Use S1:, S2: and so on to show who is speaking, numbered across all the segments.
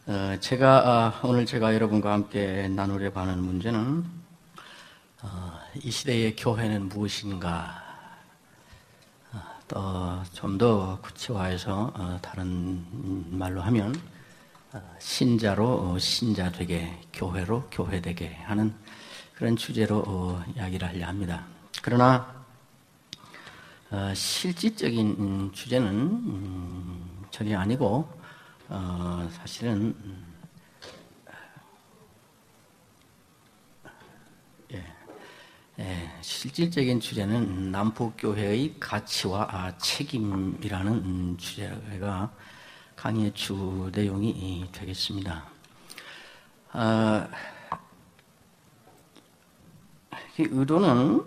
S1: 오늘 제가 여러분과 함께 나누려고 하는 문제는 이 시대의 교회는 무엇인가, 또 좀 더 구체화해서 다른 말로 하면 신자로 신자 되게, 교회로 교회 되게 하는 그런 주제로 이야기를 하려 합니다. 그러나 실질적인 주제는 전혀 아니고 사실은 실질적인 주제는 남북교회의 가치와 책임이라는 주제가 강의의 주 내용이 되겠습니다. 이 의도는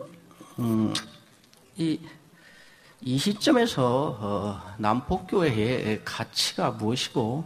S1: 이 시점에서 남북교회의 가치가 무엇이고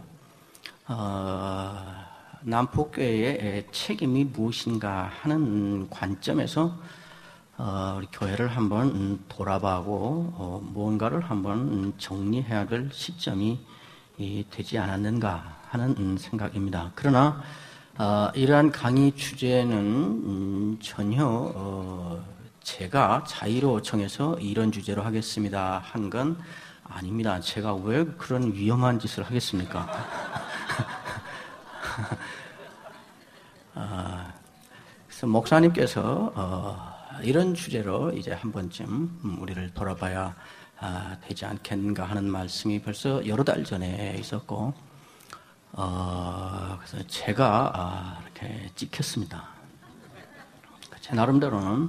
S1: 남북교회의 책임이 무엇인가 하는 관점에서 우리 교회를 한번 돌아봐고 무언가를 한번 정리해야 될 시점이 되지 않았는가 하는 생각입니다. 그러나 이러한 강의 주제는 전혀 제가 자의로 정해서 이런 주제로 하겠습니다 한 건 아닙니다. 제가 왜 그런 위험한 짓을 하겠습니까? 그래서 목사님께서 이런 주제로 이제 한 번쯤 우리를 돌아봐야 되지 않겠는가 하는 말씀이 벌써 여러 달 전에 있었고, 그래서 제가 이렇게 찍혔습니다. 제 나름대로는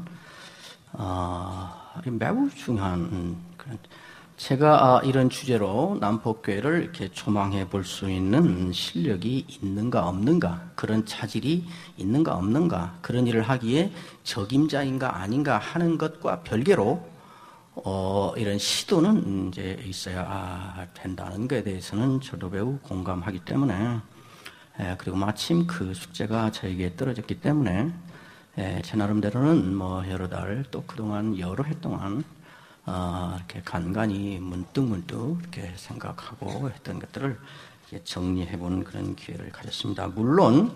S1: 매우 중요한 그런, 제가 이런 주제로 남북교회를 이렇게 조망해 볼 수 있는 실력이 있는가 없는가, 그런 차질이 있는가 없는가, 그런 일을 하기에 적임자인가 아닌가 하는 것과 별개로 이런 시도는 이제 있어야 된다는 것에 대해서는 저도 매우 공감하기 때문에, 그리고 마침 그 숙제가 저에게 떨어졌기 때문에 제 나름대로는 여러 달, 또 그동안 여러 해 동안 이렇게 간간히 문득문득 이렇게 생각하고 했던 것들을 정리해보는 그런 기회를 가졌습니다. 물론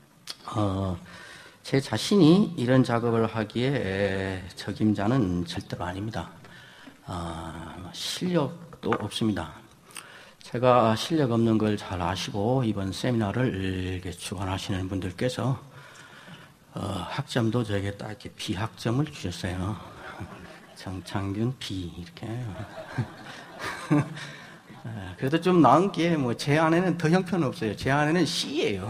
S1: 제 자신이 이런 작업을 하기에 적임자는 절대로 아닙니다. 실력도 없습니다. 제가 실력 없는 걸 잘 아시고 이번 세미나를 이렇게 주관하시는 분들께서 학점도 저에게 딱 이렇게 B학점을 주셨어요. 정창균 B 이렇게. 그래도 좀 나은 게 제 안에는 더 형편 없어요. 제 안에는 C예요.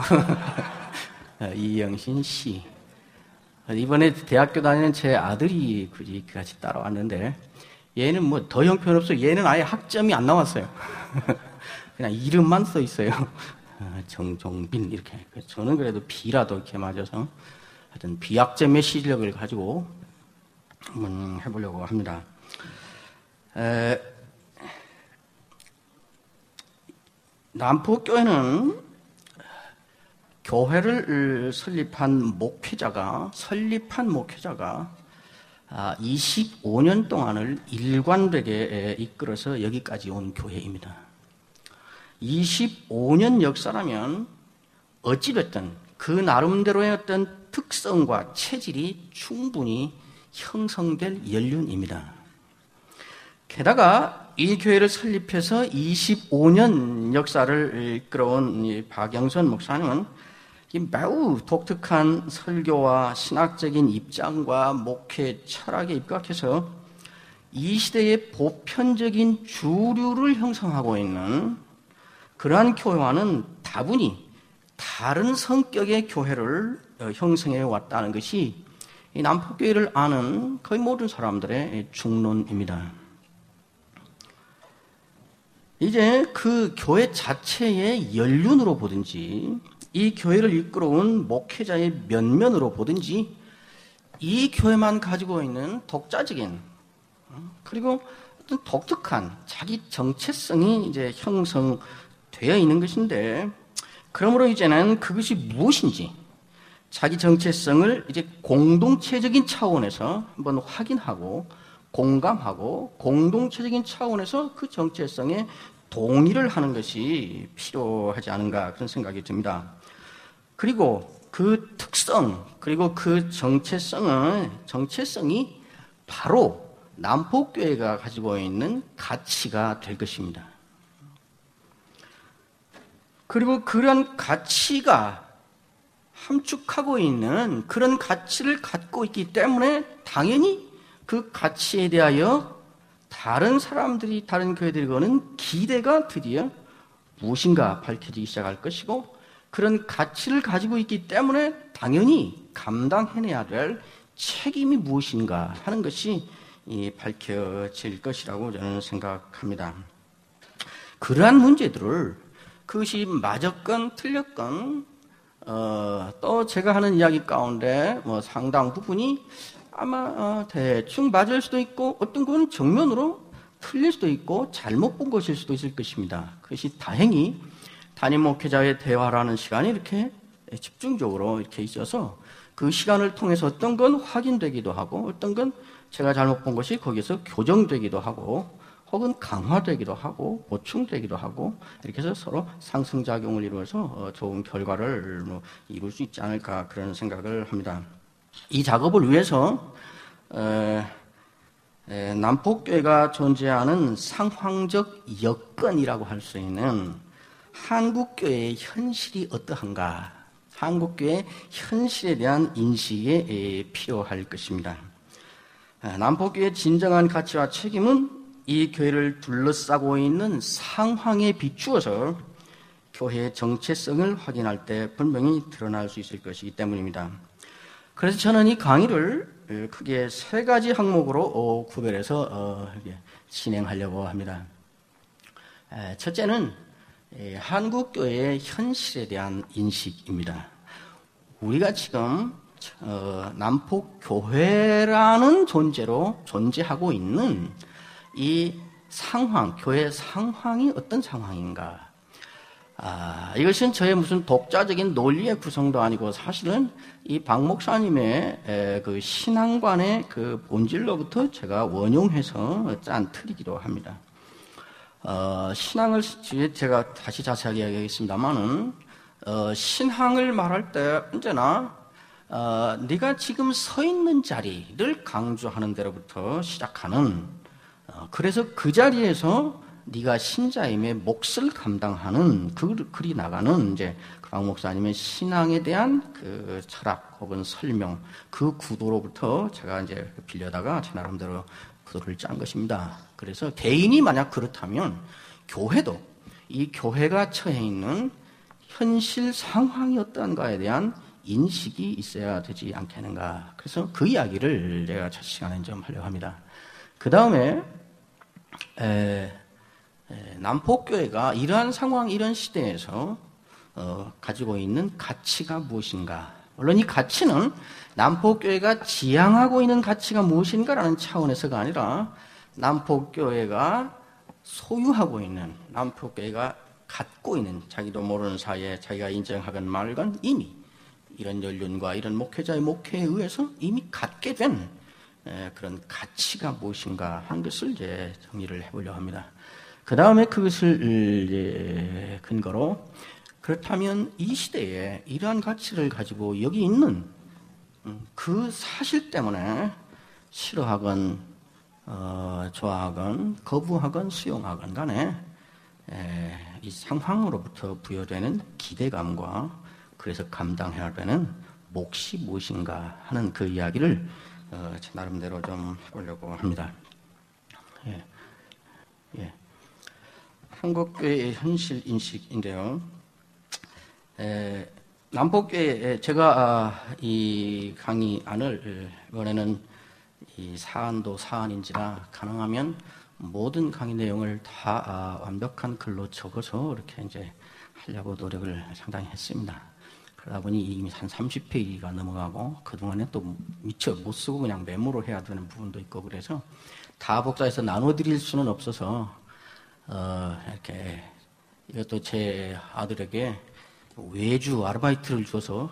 S1: 이영신 C. 이번에 대학교 다니는 제 아들이 굳이 같이 따라왔는데 얘는 더 형편 없어요. 얘는 아예 학점이 안 나왔어요. 그냥 이름만 써 있어요. 정종빈 이렇게. 저는 그래도 B라도 이렇게 맞아서 하여튼 B학점의 실력을 가지고 한번 해보려고 합니다. 남북교회는 교회를 설립한 목회자가 25년 동안을 일관되게 이끌어서 여기까지 온 교회입니다. 25년 역사라면 어찌됐든 그 나름대로의 어떤 특성과 체질이 충분히 형성될 연륜입니다. 게다가 이 교회를 설립해서 25년 역사를 이끌어온 박영선 목사님은 매우 독특한 설교와 신학적인 입장과 목회 철학에 입각해서 이 시대의 보편적인 주류를 형성하고 있는 그러한 교회와는 다분히 다른 성격의 교회를 형성해 왔다는 것이 이 남북교회를 아는 거의 모든 사람들의 중론입니다. 이제 그 교회 자체의 연륜으로 보든지 이 교회를 이끌어온 목회자의 면면으로 보든지 이 교회만 가지고 있는 독자적인 그리고 어떤 독특한 자기 정체성이 이제 형성되어 있는 것인데, 그러므로 이제는 그것이 무엇인지 자기 정체성을 이제 공동체적인 차원에서 한번 확인하고 공감하고 공동체적인 차원에서 그 정체성에 동의를 하는 것이 필요하지 않은가 그런 생각이 듭니다. 그리고 그 특성, 그리고 그 정체성이 바로 남포교회가 가지고 있는 가치가 될 것입니다. 그리고 그런 가치가 함축하고 있는 그런 가치를 갖고 있기 때문에 당연히 그 가치에 대하여 다른 사람들이, 다른 교회들이 거는 기대가 드디어 무엇인가 밝혀지기 시작할 것이고, 그런 가치를 가지고 있기 때문에 당연히 감당해내야 될 책임이 무엇인가 하는 것이 밝혀질 것이라고 저는 생각합니다. 그러한 문제들을 그것이 맞았건 틀렸건 또 제가 하는 이야기 가운데 상당 부분이 아마 대충 맞을 수도 있고 어떤 건 정면으로 틀릴 수도 있고 잘못 본 것일 수도 있을 것입니다. 그것이 다행히 담임 목회자의 대화라는 시간이 이렇게 집중적으로 이렇게 있어서 그 시간을 통해서 어떤 건 확인되기도 하고 어떤 건 제가 잘못 본 것이 거기서 교정되기도 하고 혹은 강화되기도 하고 보충되기도 하고 이렇게 해서 서로 상승작용을 이루어서 좋은 결과를 이룰 수 있지 않을까 그런 생각을 합니다. 이 작업을 위해서 남포교회가 존재하는 상황적 여건이라고 할 수 있는 한국교회의 현실이 어떠한가, 한국교회의 현실에 대한 인식이 필요할 것입니다. 남포교회의 진정한 가치와 책임은 이 교회를 둘러싸고 있는 상황에 비추어서 교회의 정체성을 확인할 때 분명히 드러날 수 있을 것이기 때문입니다. 그래서 저는 이 강의를 크게 세 가지 항목으로 구별해서 진행하려고 합니다. 첫째는 한국교회의 현실에 대한 인식입니다. 우리가 지금 남포교회라는 존재로 존재하고 있는 이 상황, 교회 상황이 어떤 상황인가? 이것은 저의 무슨 독자적인 논리의 구성도 아니고 사실은 이 박 목사님의 그 신앙관의 그 본질로부터 제가 원용해서 짠 틀이기도 합니다. 신앙을 제가 다시 자세하게 이야기하겠습니다만은 신앙을 말할 때 언제나 네가 지금 서 있는 자리를 강조하는 데로부터 시작하는 그래서 그 자리에서 네가 신자임의 몫을 감당하는 그리 나가는 이제 박 목사님의 신앙에 대한 그 철학 혹은 설명 그 구도로부터 제가 이제 빌려다가 제 나름대로 구도를 짠 것입니다. 그래서 개인이 만약 그렇다면 교회도 이 교회가 처해 있는 현실 상황이 어떠한가에 대한 인식이 있어야 되지 않겠는가. 그래서 그 이야기를 제가 첫 시간에 좀 하려고 합니다. 그 다음에 남포교회가 이러한 상황, 이런 시대에서 가지고 있는 가치가 무엇인가. 물론 이 가치는 남포교회가 지향하고 있는 가치가 무엇인가라는 차원에서가 아니라 남포교회가 소유하고 있는, 남포교회가 갖고 있는, 자기도 모르는 사이에 자기가 인정하건 말건 이미 이런 연륜과 이런 목회자의 목회에 의해서 이미 갖게 된 그런 가치가 무엇인가 하는 것을 이제 정리를 해보려고 합니다. 그 다음에 그것을 이제 근거로 그렇다면 이 시대에 이러한 가치를 가지고 여기 있는 그 사실 때문에 싫어하건 좋아하건 거부하건 수용하건 간에 이 상황으로부터 부여되는 기대감과 그래서 감당해야 되는 몫이 무엇인가 하는 그 이야기를 제 나름대로 좀 해보려고 합니다. 한국교회의 현실 인식인데요. 남포교회 제가 이 강의 안을 이번에는 이 사안도 사안인지라 가능하면 모든 강의 내용을 다 완벽한 글로 적어서 이렇게 이제 하려고 노력을 상당히 했습니다. 그러다 보니 이미 한 30페이지가 넘어가고 그동안에 또 미처 못 쓰고 그냥 메모로 해야 되는 부분도 있고 그래서 다 복사해서 나눠드릴 수는 없어서 이렇게 이것도 제 아들에게 외주 아르바이트를 줘서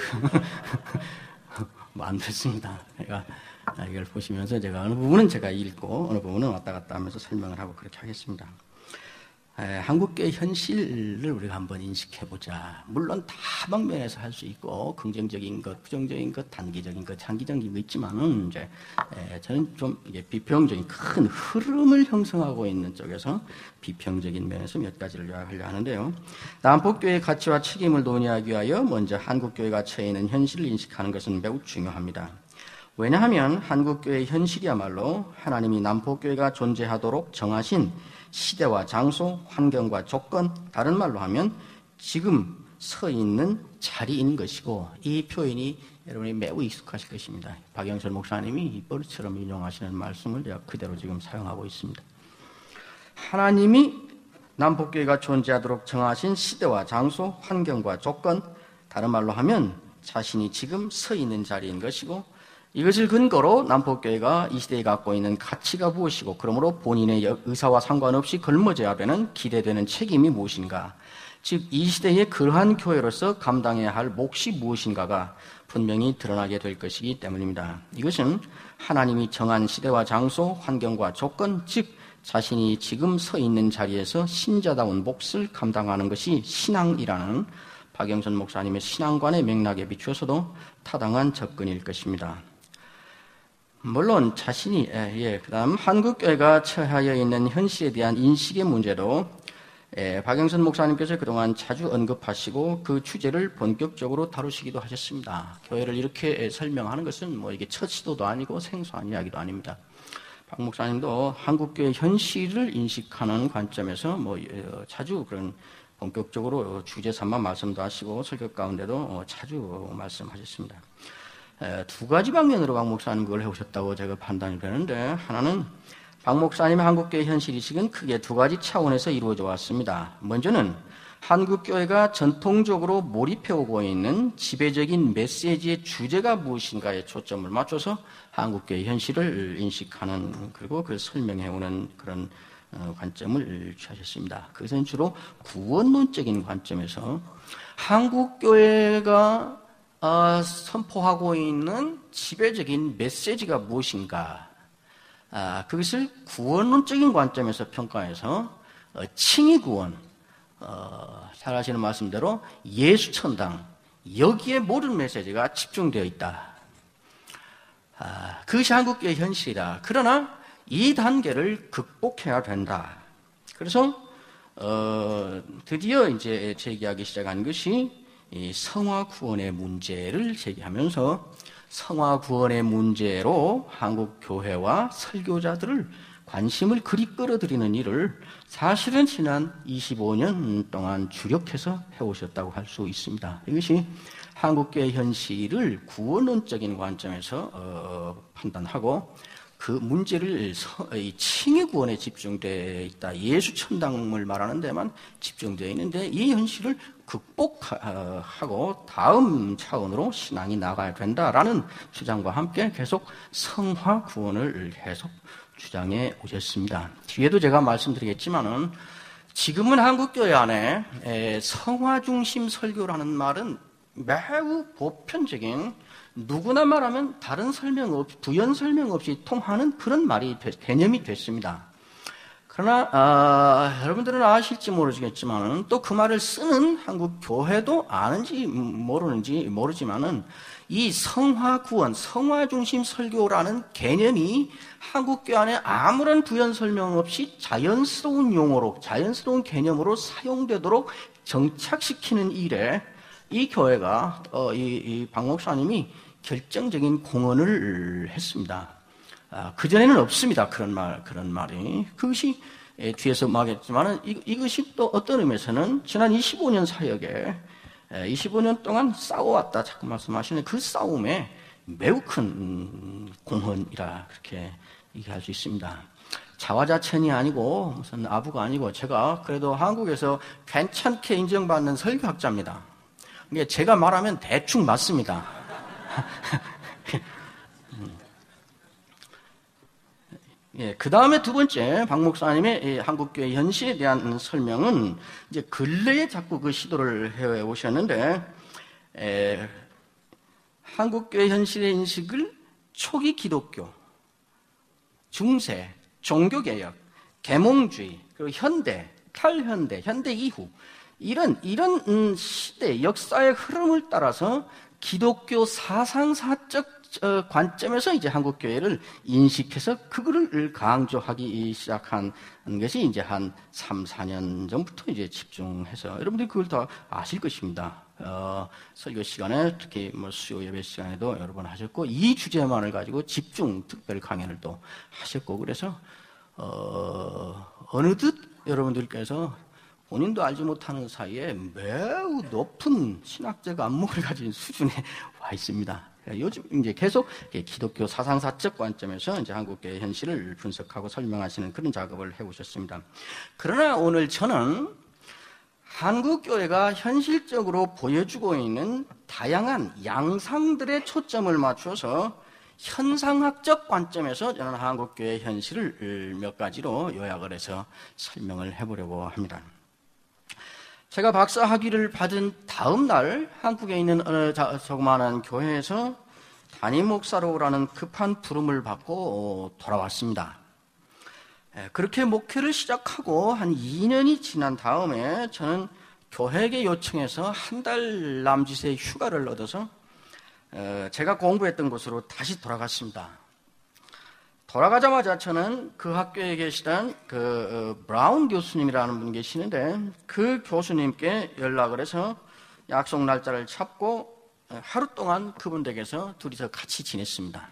S1: 만들었습니다. 그러니까 이걸 보시면서 제가 어느 부분은 제가 읽고 어느 부분은 왔다 갔다 하면서 설명을 하고 그렇게 하겠습니다. 한국교회 현실을 우리가 한번 인식해보자. 물론 다방면에서 할 수 있고 긍정적인 것, 부정적인 것, 단기적인 것, 장기적인 것 있지만은 이제 저는 좀 이게 비평적인 큰 흐름을 형성하고 있는 쪽에서 비평적인 면에서 몇 가지를 요약하려 하는데요. 남북교회의 가치와 책임을 논의하기 위하여 먼저 한국교회가 처해 있는 현실을 인식하는 것은 매우 중요합니다. 왜냐하면 한국교회의 현실이야말로 하나님이 남북교회가 존재하도록 정하신 시대와 장소, 환경과 조건, 다른 말로 하면 지금 서 있는 자리인 것이고, 이 표현이 여러분이 매우 익숙하실 것입니다. 박영철 목사님이 버릇처럼 인용하시는 말씀을 제가 그대로 지금 사용하고 있습니다. 하나님이 남북교회가 존재하도록 정하신 시대와 장소, 환경과 조건, 다른 말로 하면 자신이 지금 서 있는 자리인 것이고, 이것을 근거로 남북교회가 이 시대에 갖고 있는 가치가 무엇이고, 그러므로 본인의 의사와 상관없이 걸머져야 되는 기대되는 책임이 무엇인가, 즉 이 시대의 그러한 교회로서 감당해야 할 몫이 무엇인가가 분명히 드러나게 될 것이기 때문입니다. 이것은 하나님이 정한 시대와 장소, 환경과 조건, 즉 자신이 지금 서 있는 자리에서 신자다운 몫을 감당하는 것이 신앙이라는 박영선 목사님의 신앙관의 맥락에 비추어서도 타당한 접근일 것입니다. 물론 자신이 그다음 한국교회가 처하여 있는 현실에 대한 인식의 문제도 박영선 목사님께서 그동안 자주 언급하시고 그 주제를 본격적으로 다루시기도 하셨습니다. 교회를 이렇게 설명하는 것은 뭐 이게 첫 시도도 아니고 생소한 이야기도 아닙니다. 박 목사님도 한국교회 현실을 인식하는 관점에서 뭐 자주 그런 본격적으로 주제 삼아 말씀도 하시고 설교 가운데도 자주 말씀하셨습니다. 두 가지 방면으로 박 목사님 그걸 해오셨다고 제가 판단이 되는데, 하나는 박 목사님의 한국교회 현실의식은 크게 두 가지 차원에서 이루어져 왔습니다. 먼저는 한국교회가 전통적으로 몰입해오고 있는 지배적인 메시지의 주제가 무엇인가에 초점을 맞춰서 한국교회 현실을 인식하는, 그리고 그걸 설명해오는 그런 관점을 취하셨습니다. 그것은 주로 구원론적인 관점에서 한국교회가 선포하고 있는 지배적인 메시지가 무엇인가, 그것을 구원론적인 관점에서 평가해서 칭의구원, 잘 아시는 말씀대로 예수천당, 여기에 모든 메시지가 집중되어 있다. 그것이 한국교회의 현실이다. 그러나 이 단계를 극복해야 된다. 그래서 드디어 이제 제기하기 시작한 것이 이 성화 구원의 문제를 제기하면서 성화 구원의 문제로 한국 교회와 설교자들을 관심을 그리 끌어들이는 일을 사실은 지난 25년 동안 주력해서 해오셨다고 할 수 있습니다. 이것이 한국교회 현실을 구원론적인 관점에서 판단하고 그 문제를 칭의 구원에 집중되어 있다. 예수 천당을 말하는 데만 집중되어 있는데 이 현실을 극복하고 다음 차원으로 신앙이 나가야 된다라는 주장과 함께 계속 성화 구원을 계속 주장해 오셨습니다. 뒤에도 제가 말씀드리겠지만은 지금은 한국교회 안에 성화 중심 설교라는 말은 매우 보편적인, 누구나 말하면 다른 설명 없이, 부연 설명 없이 통하는 그런 말이 개념이 됐습니다. 그러나 여러분들은 아실지 모르겠지만 또 그 말을 쓰는 한국 교회도 아는지 모르는지 모르지만은 이 성화 구원, 성화 중심 설교라는 개념이 한국 교회 안에 아무런 부연 설명 없이 자연스러운 용어로, 자연스러운 개념으로 사용되도록 정착시키는 일에 이 교회가 이 박 목사님이 결정적인 공헌을 했습니다. 그전에는 없습니다. 그런 말이. 그것이 뒤에서 말했지만은 이것이 또 어떤 의미에서는 지난 25년 사역에 25년 동안 싸워왔다 자꾸 말씀하시는 그 싸움에 매우 큰 공헌이라 그렇게 얘기할 수 있습니다. 자화자찬이 아니고 무슨 아부가 아니고 제가 그래도 한국에서 괜찮게 인정받는 설교학자입니다. 근데 제가 말하면 대충 맞습니다. 그 다음에 두 번째 박 목사님의 한국교회 현실에 대한 설명은 이제 근래에 자꾸 그 시도를 해 오셨는데, 한국교회 현실의 인식을 초기 기독교, 중세, 종교개혁, 계몽주의, 그리고 현대 탈현대, 현대 이후 이런 시대 역사의 흐름을 따라서 기독교 사상사적 관점에서 이제 한국 교회를 인식해서 그거를 강조하기 시작한 것이 이제 한 3, 4년 전부터 이제 집중해서 여러분들이 그걸 다 아실 것입니다. 설교 시간에 특히 뭐 수요 예배 시간에도 여러 번 하셨고 이 주제만을 가지고 집중 특별 강연을 또 하셨고 그래서 어느덧 여러분들께서 본인도 알지 못하는 사이에 매우 높은 신학적 안목을 가진 수준에 와 있습니다. 요즘 이제 계속 기독교 사상사적 관점에서 이제 한국교회 현실을 분석하고 설명하시는 그런 작업을 해오셨습니다. 그러나 오늘 저는 한국교회가 현실적으로 보여주고 있는 다양한 양상들의 초점을 맞춰서 현상학적 관점에서 저는 한국교회 현실을 몇 가지로 요약을 해서 설명을 해보려고 합니다. 제가 박사 학위를 받은 다음 날 한국에 있는 어느 조그마한 교회에서 담임 목사로라는 급한 부름을 받고 돌아왔습니다. 그렇게 목회를 시작하고 한 2년이 지난 다음에 저는 교회에게 요청해서 한 달 남짓의 휴가를 얻어서 제가 공부했던 곳으로 다시 돌아갔습니다. 돌아가자마자 저는 그 학교에 계시던 브라운 교수님이라는 분이 계시는데 그 교수님께 연락을 해서 약속 날짜를 잡고 하루 동안 그분 댁에서 둘이서 같이 지냈습니다.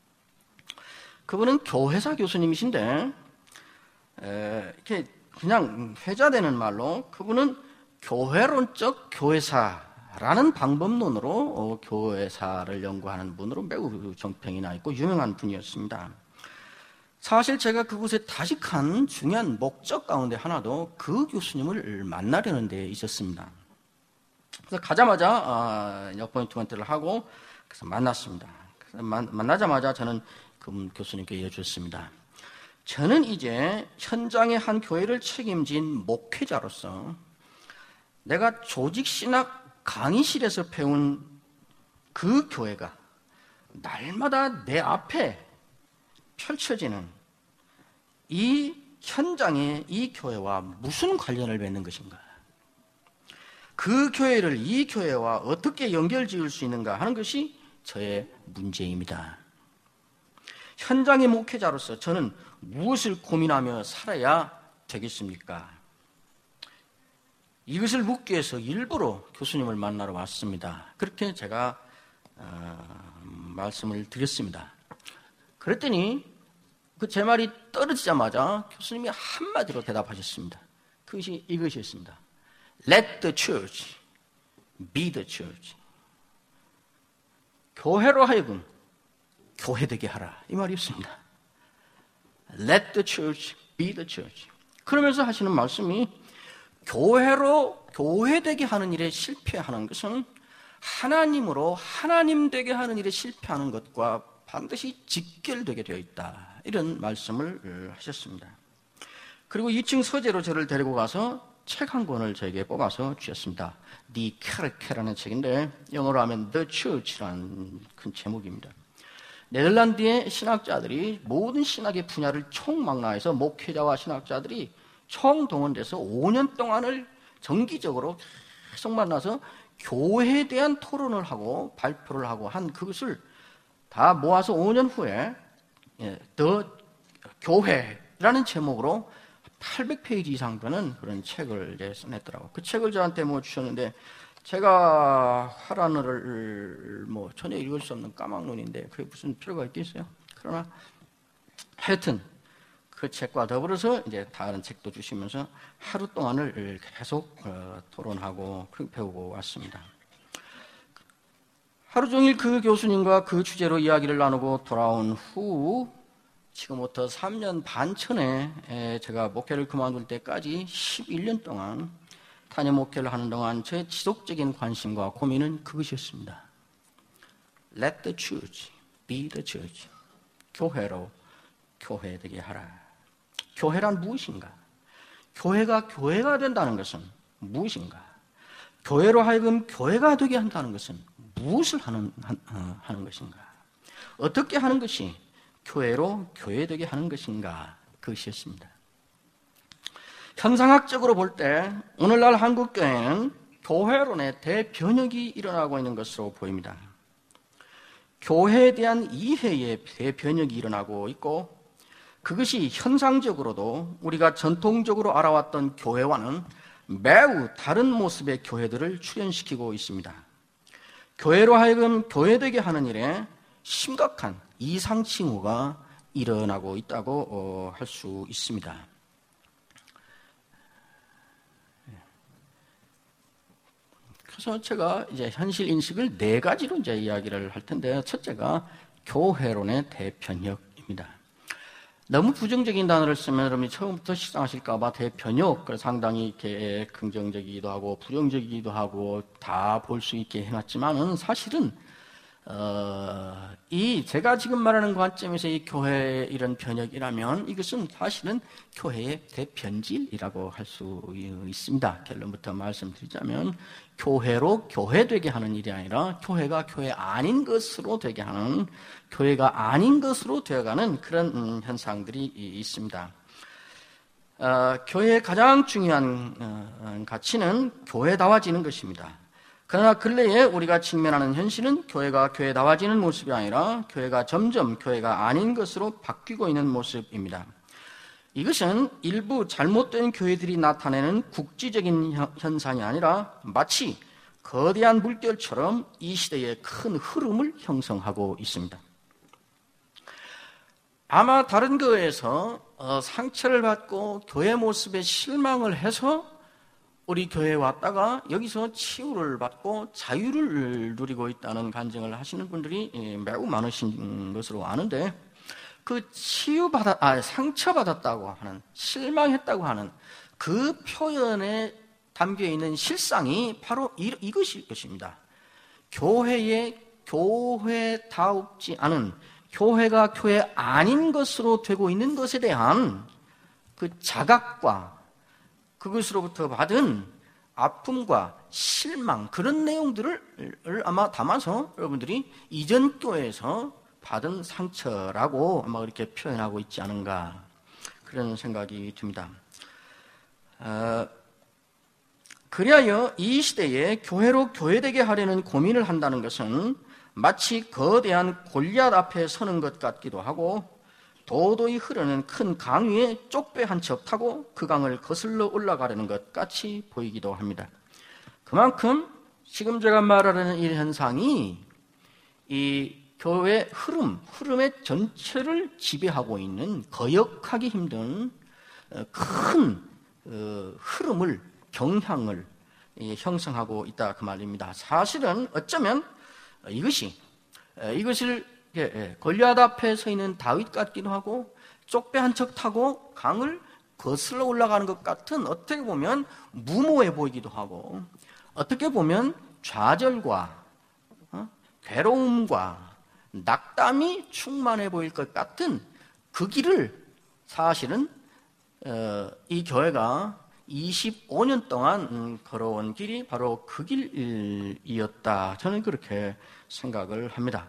S1: 그분은 교회사 교수님이신데 이렇게 그냥 회자되는 말로 그분은 교회론적 교회사라는 방법론으로 교회사를 연구하는 분으로 매우 정평이 나 있고 유명한 분이었습니다. 사실 제가 그곳에 다식한 중요한 목적 가운데 하나도 그 교수님을 만나려는 데 있었습니다. 그래서 가자마자 어포인트먼트를 하고 그래서 만났습니다. 그래서 만나자마자 저는 그 교수님께 여쭈었습니다. 저는 이제 현장의 한 교회를 책임진 목회자로서 내가 조직신학 강의실에서 배운 그 교회가 날마다 내 앞에 펼쳐지는 이 현장에 이 교회와 무슨 관련을 맺는 것인가? 그 교회를 이 교회와 어떻게 연결 지을 수 있는가 하는 것이 저의 문제입니다. 현장의 목회자로서 저는 무엇을 고민하며 살아야 되겠습니까? 이것을 묻기 위해서 일부러 교수님을 만나러 왔습니다. 그렇게 제가 말씀을 드렸습니다. 그랬더니 제 말이 떨어지자마자 교수님이 한마디로 대답하셨습니다. 그것이 이것이었습니다. Let the church be the church. 교회로 하여금 교회되게 하라. 이 말이었습니다. Let the church be the church. 그러면서 하시는 말씀이 교회로 교회되게 하는 일에 실패하는 것은 하나님으로 하나님 되게 하는 일에 실패하는 것과 반드시 직결되게 되어 있다. 이런 말씀을 하셨습니다. 그리고 2층 서재로 저를 데리고 가서 책 한 권을 저에게 뽑아서 주셨습니다. Die Kerk라는 책인데 영어로 하면 The Church라는 큰 제목입니다. 네덜란드의 신학자들이 모든 신학의 분야를 총망라해서 목회자와 신학자들이 총동원돼서 5년 동안을 정기적으로 계속 만나서 교회에 대한 토론을 하고 발표를 하고 한 그것을 다 모아서 5년 후에 더 교회라는 제목으로 800페이지 이상 되는 그런 책을 이제 써냈더라고요. 그 책을 저한테 주셨는데 제가 화란어를 전혀 읽을 수 없는 까막눈인데 그게 무슨 필요가 있겠어요? 그러나 하여튼 그 책과 더불어서 이제 다른 책도 주시면서 하루 동안을 계속 토론하고 배우고 왔습니다. 하루 종일 그 교수님과 그 주제로 이야기를 나누고 돌아온 후 지금부터 3년 반 전에 제가 목회를 그만둘 때까지 11년 동안 단임 목회를 하는 동안 저의 지속적인 관심과 고민은 그것이었습니다. Let the church be the church. 교회로 교회되게 하라. 교회란 무엇인가? 교회가 교회가 된다는 것은 무엇인가? 교회로 하여금 교회가 되게 한다는 것은 무엇을 하는 것인가? 어떻게 하는 것이 교회로 교회되게 하는 것인가? 그것이었습니다. 현상학적으로 볼 때 오늘날 한국교회는 교회론의 대변혁이 일어나고 있는 것으로 보입니다. 교회에 대한 이해의 대변혁이 일어나고 있고, 그것이 현상적으로도 우리가 전통적으로 알아왔던 교회와는 매우 다른 모습의 교회들을 출현시키고 있습니다. 교회로 하여금 교회되게 하는 일에 심각한 이상징후가 일어나고 있다고 할 수 있습니다. 그래서 제가 이제 현실 인식을 네 가지로 이제 이야기를 할 텐데, 첫째가 교회론의 대변혁입니다. 너무 부정적인 단어를 쓰면 여러분이 처음부터 식상하실까봐 대변혁, 상당히 이렇게 긍정적이기도 하고 부정적이기도 하고 다 볼 수 있게 해놨지만은 사실은 이 제가 지금 말하는 관점에서 이 교회의 이런 변혁이라면 이것은 사실은 교회의 대변질이라고 할 수 있습니다. 결론부터 말씀드리자면 교회로 교회되게 하는 일이 아니라 교회가 교회 아닌 것으로 되게 하는, 교회가 아닌 것으로 되어가는 그런 현상들이 있습니다. 교회의 가장 중요한 가치는 교회다워지는 것입니다. 그러나 근래에 우리가 직면하는 현실은 교회가 교회다워지는 모습이 아니라 교회가 점점 교회가 아닌 것으로 바뀌고 있는 모습입니다. 이것은 일부 잘못된 교회들이 나타내는 국지적인 현상이 아니라 마치 거대한 물결처럼 이 시대의 큰 흐름을 형성하고 있습니다. 아마 다른 교회에서 상처를 받고 교회 모습에 실망을 해서 우리 교회에 왔다가 여기서 치유를 받고 자유를 누리고 있다는 간증을 하시는 분들이 매우 많으신 것으로 아는데, 그 상처받았다고 하는, 실망했다고 하는 그 표현에 담겨있는 실상이 바로 이것일 것입니다. 교회다웁지 않은, 교회가 교회 아닌 것으로 되고 있는 것에 대한 그 자각과 그것으로부터 받은 아픔과 실망, 그런 내용들을 아마 담아서 여러분들이 이전 교회에서 받은 상처라고 아마 그렇게 표현하고 있지 않은가, 그런 생각이 듭니다. 그리하여 이 시대에 교회로 교회되게 하려는 고민을 한다는 것은 마치 거대한 골리앗 앞에 서는 것 같기도 하고, 도도히 흐르는 큰 강 위에 쪽배 한 척 타고 그 강을 거슬러 올라가려는 것 같이 보이기도 합니다. 그만큼 지금 제가 말하는 이 현상이 이 교회 흐름의 전체를 지배하고 있는 거역하기 힘든 큰 흐름을, 경향을 형성하고 있다, 그 말입니다. 사실은 어쩌면 이것을 골리앗 앞에 서 있는 다윗 같기도 하고, 쪽배 한 척 타고 강을 거슬러 올라가는 것 같은, 어떻게 보면 무모해 보이기도 하고, 어떻게 보면 좌절과 괴로움과 낙담이 충만해 보일 것 같은 그 길을, 사실은 이 교회가 25년 동안 걸어온 길이 바로 그 길이었다, 저는 그렇게 생각을 합니다.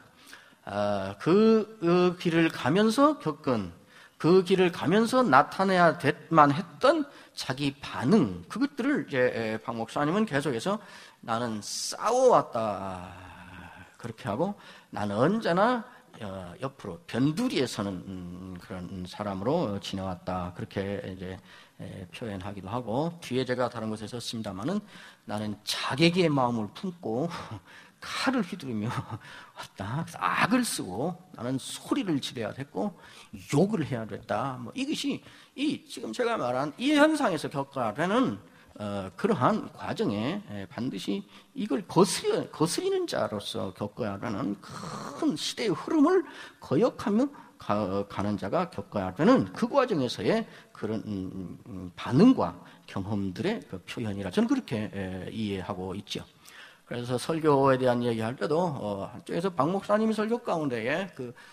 S1: 그 길을 가면서 겪은, 그 길을 가면서 나타내야 됐만 했던 자기 반응, 그것들을 이제 박 목사님은 계속해서 나는 싸워왔다, 그렇게 하고, 나는 언제나 옆으로 변두리에 서는 그런 사람으로 지내왔다, 그렇게 이제 표현하기도 하고, 뒤에 제가 다른 곳에 썼습니다만은 나는 자객의 마음을 품고 칼을 휘두르며 왔다. 악을 쓰고 나는 소리를 지르어야 됐고 욕을 해야 됐다. 이것이 지금 제가 말한 이 현상에서 겪어야 되는 그러한 과정에 반드시 이걸 거스리는 자로서 겪어야 하는 큰 시대의 흐름을 거역하며 가는 자가 겪어야 되는 그 과정에서의 그런 반응과 경험들의 그 표현이라 저는 그렇게 이해하고 있죠. 그래서 설교에 대한 얘기할 때도 한쪽에서 박 목사님이 설교 가운데에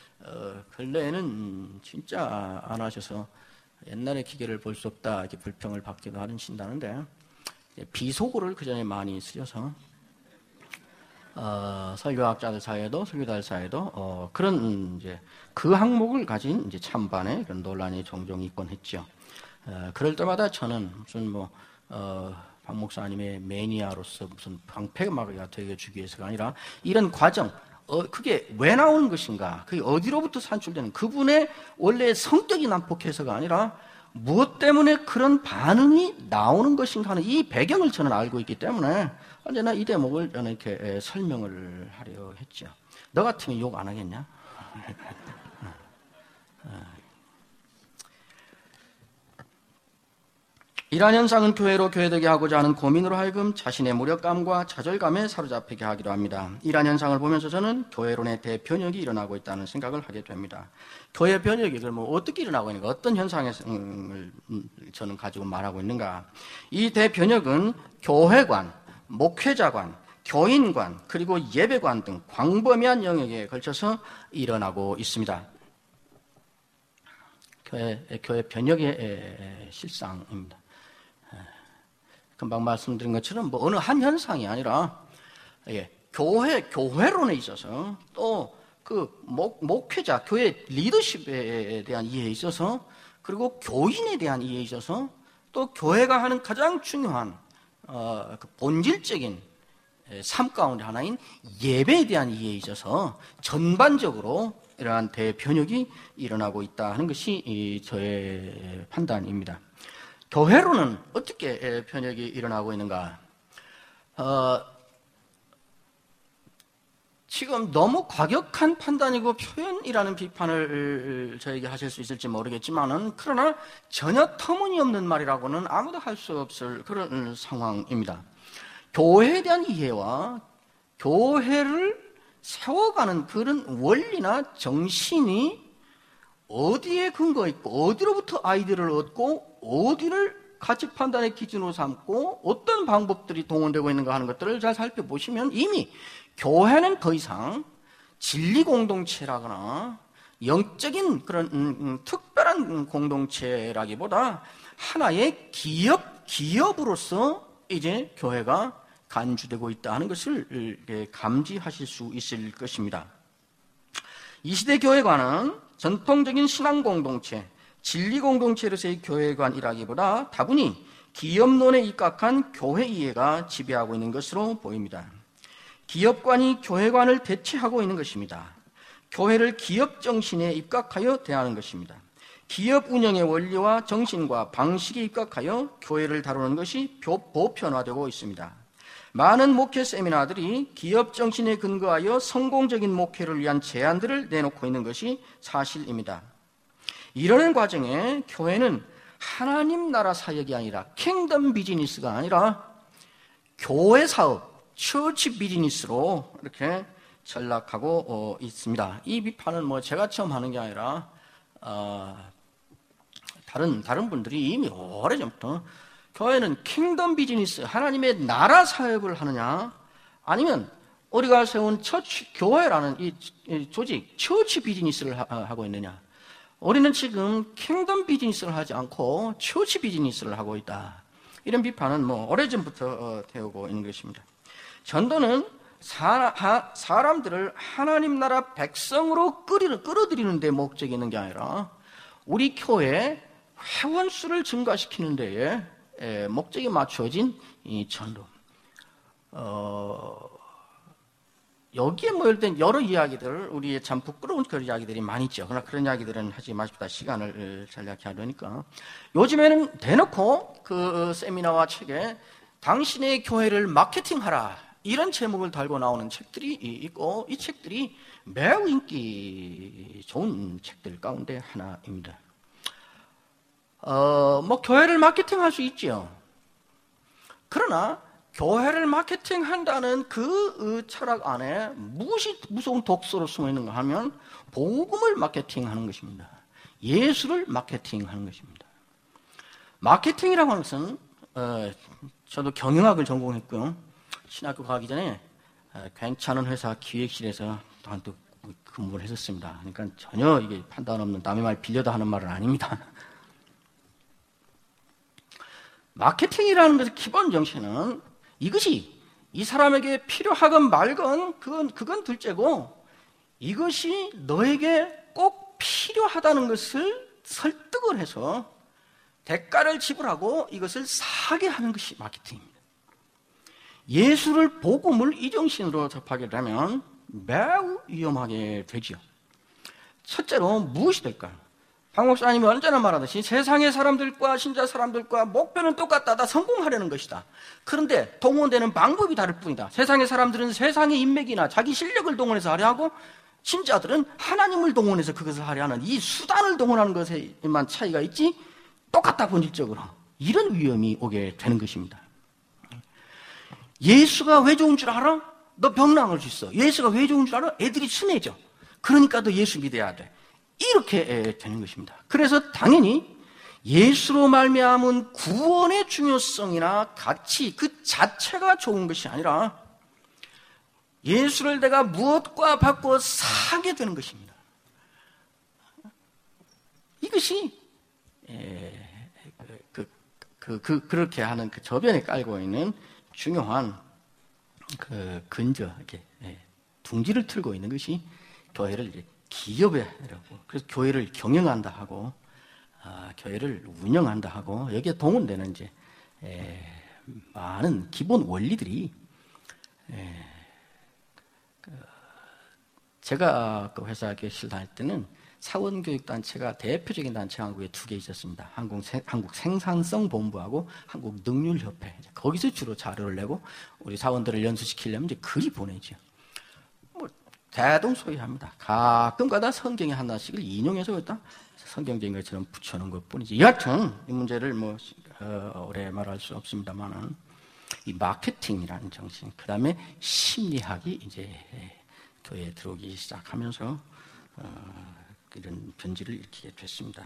S1: 근래에는 진짜 안 하셔서 옛날의 기계를 볼 수 없다 이렇게 불평을 받기도 하신다는데, 비속어를 그 전에 많이 쓰셔서 설교학자들 사이에도 설교자들 사이에도 그런 이제 그 항목을 가진 이제 찬반의 그런 논란이 종종 있곤 했죠. 그럴 때마다 저는 무슨 박 목사님의 매니아로서 무슨 방패막이가 되어주기 위해서가 아니라 이런 과정, 그게 왜 나오는 것인가, 그게 어디로부터 산출되는, 그분의 원래 성격이 난폭해서가 아니라 무엇 때문에 그런 반응이 나오는 것인가 하는 이 배경을 저는 알고 있기 때문에 언제나 이 대목을 저는 이렇게 설명을 하려 했죠. 너 같으면 욕 안 하겠냐? 이러한 현상은 교회로 교회되게 하고자 하는 고민으로 하여금 자신의 무력감과 좌절감에 사로잡히게 하기도 합니다. 이러한 현상을 보면서 저는 교회론의 대변혁이 일어나고 있다는 생각을 하게 됩니다. 교회 변혁이 그러면 어떻게 일어나고 있는가, 어떤 현상을 저는 가지고 말하고 있는가. 이 대변혁은 교회관, 목회자관, 교인관, 그리고 예배관 등 광범위한 영역에 걸쳐서 일어나고 있습니다. 교회 변혁의 실상입니다. 금방 말씀드린 것처럼 어느 한 현상이 아니라 교회론에 있어서 또 그 목회자, 교회 리더십에 대한 이해에 있어서, 그리고 교인에 대한 이해에 있어서, 또 교회가 하는 가장 중요한 그 본질적인 삶 가운데 하나인 예배에 대한 이해에 있어서 전반적으로 이러한 대변혁이 일어나고 있다 하는 것이 저의 판단입니다. 교회로는 어떻게 변혁이 일어나고 있는가? 지금 너무 과격한 판단이고 표현이라는 비판을 저에게 하실 수 있을지 모르겠지만은, 그러나 전혀 터무니없는 말이라고는 아무도 할 수 없을 그런 상황입니다. 교회에 대한 이해와 교회를 세워가는 그런 원리나 정신이 어디에 근거 있고, 어디로부터 아이디어를 얻고, 어디를 가치 판단의 기준으로 삼고, 어떤 방법들이 동원되고 있는가 하는 것들을 잘 살펴보시면 이미 교회는 더 이상 진리 공동체라거나 영적인 그런 특별한 공동체라기보다 하나의 기업으로서 이제 교회가 간주되고 있다 하는 것을 감지하실 수 있을 것입니다. 이 시대 교회관은 전통적인 신앙 공동체, 진리 공동체로서의 교회관이라기보다 다분히 기업론에 입각한 교회 이해가 지배하고 있는 것으로 보입니다. 기업관이 교회관을 대체하고 있는 것입니다. 교회를 기업 정신에 입각하여 대하는 것입니다. 기업 운영의 원리와 정신과 방식에 입각하여 교회를 다루는 것이 보편화되고 있습니다. 많은 목회 세미나들이 기업 정신에 근거하여 성공적인 목회를 위한 제안들을 내놓고 있는 것이 사실입니다. 이러는 과정에 교회는 하나님 나라 사역이 아니라 킹덤 비즈니스가 아니라 교회 사업, 처치 비즈니스로 이렇게 전락하고 있습니다. 이 비판은 제가 처음 하는 게 아니라 다른 분들이 이미 오래전부터 교회는 킹덤 비즈니스, 하나님의 나라 사역을 하느냐, 아니면 우리가 세운 교회라는 이 조직, 처치 비즈니스를 하고 있느냐. 우리는 지금 킹덤 비즈니스를 하지 않고 처치 비즈니스를 하고 있다. 이런 비판은 오래전부터 태우고 있는 것입니다. 전도는 사람들을 하나님 나라 백성으로 끌어들이는 데 목적이 있는 게 아니라 우리 교회 회원수를 증가시키는 데에 목적이 맞춰진 이 전도. 여기에 모여있던 여러 이야기들, 우리의 참 부끄러운 그런 이야기들이 많이 있죠. 그러나 그런 이야기들은 하지 마십시다. 시간을 전략해야 되니까. 요즘에는 대놓고 그 세미나와 책에 당신의 교회를 마케팅하라, 이런 제목을 달고 나오는 책들이 있고, 이 책들이 매우 인기 좋은 책들 가운데 하나입니다. 교회를 마케팅할 수 있죠. 그러나 교회를 마케팅한다는 그 철학 안에 무엇이 무서운 독소로 숨어 있는가 하면 복음을 마케팅하는 것입니다. 예수를 마케팅하는 것입니다. 마케팅이라고 하는 것은 저도 경영학을 전공했고요. 신학교 가기 전에 괜찮은 회사 기획실에서 또 근무를 했었습니다. 그러니까 전혀 이게 판단 없는 남의 말 빌려다 하는 말은 아닙니다. 마케팅이라는 것의 기본 정신은 이것이 이 사람에게 필요하건 말건 그건 둘째고, 이것이 너에게 꼭 필요하다는 것을 설득을 해서 대가를 지불하고 이것을 사게 하는 것이 마케팅입니다. 예수를 복음을 이 정신으로 접하게 되면 매우 위험하게 되지요. 첫째로 무엇이 될까요? 박 목사님이 언제나 말하듯이 세상의 사람들과 신자 사람들과 목표는 똑같다. 다 성공하려는 것이다. 그런데 동원되는 방법이 다를 뿐이다. 세상의 사람들은 세상의 인맥이나 자기 실력을 동원해서 하려 하고 신자들은 하나님을 동원해서 그것을 하려 하는 이 수단을 동원하는 것에만 차이가 있지 똑같다 본질적으로. 이런 위험이 오게 되는 것입니다. 예수가 왜 좋은 줄 알아? 너 병나을 수 있어. 예수가 왜 좋은 줄 알아? 애들이 순해져. 그러니까 너 예수 믿어야 돼. 이렇게 되는 것입니다. 그래서 당연히 예수로 말미암은 구원의 중요성이나 가치 그 자체가 좋은 것이 아니라 예수를 내가 무엇과 바꾸어 사게 되는 것입니다. 이것이 그렇게 하는 그 저변에 깔고 있는 중요한 그 근저 이렇게 둥지를 틀고 있는 것이 교회를 이제 기업이라고. 그래서 교회를 경영한다 하고 교회를 운영한다 하고 여기에 동원되는 이제 많은 기본 원리들이 제가 그 회사 계실 다닐 때는 사원교육단체가 대표적인 단체가 한국에 2개 있었습니다. 한국 생산성 본부하고 한국 능률협회. 거기서 주로 자료를 내고 우리 사원들을 연수시키려면 이제 글이 보내죠. 대동소이합니다. 가끔가다 성경의 하나씩을 인용해서 갖다 성경적인 것처럼 붙여놓은 것뿐이지. 여하튼 이 문제를 오래 말할 수 없습니다만은 이 마케팅이라는 정신, 그 다음에 심리학이 이제 교회에 들어오기 시작하면서 이런 변질을 일으키게 됐습니다.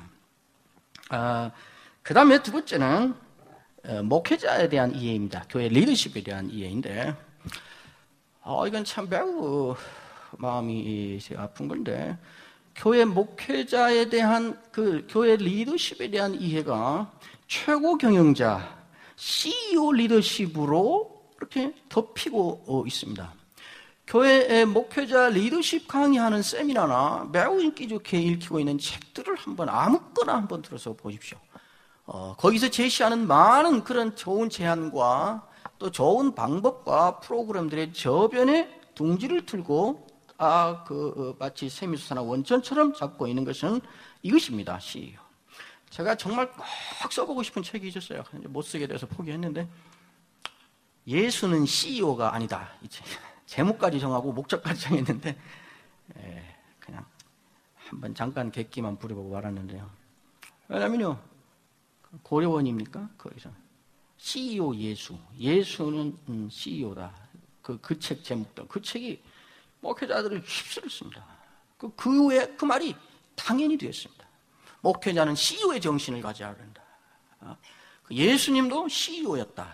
S1: 그 다음에 두 번째는 목회자에 대한 이해입니다. 교회 리더십에 대한 이해인데 이건 참 매우 마음이 아픈 건데 교회 목회자에 대한 그 교회 리더십에 대한 이해가 최고 경영자 CEO 리더십으로 이렇게 덮이고 있습니다. 교회의 목회자 리더십 강의하는 세미나나 매우 인기 좋게 읽히고 있는 책들을 아무거나 한번 들어서 보십시오. 거기서 제시하는 많은 그런 좋은 제안과 또 좋은 방법과 프로그램들의 저변에 둥지를 틀고 마치 세미수사나 원천처럼 잡고 있는 것은 이것입니다. CEO. 제가 정말 꼭 써보고 싶은 책이 있었어요. 못 쓰게 돼서 포기했는데 예수는 CEO가 아니다. 제목까지 정하고 목적까지 정했는데 그냥 한번 잠깐 객기만 부려보고 말았는데요. 왜냐면요. 고려원입니까? 거기서 CEO 예수는 CEO다. 그 책 제목도 그 책이 목회자들을 휩쓸었습니다. 그 후에 그 말이 당연히 되었습니다. 목회자는 CEO의 정신을 가져야 한다. 예수님도 CEO였다.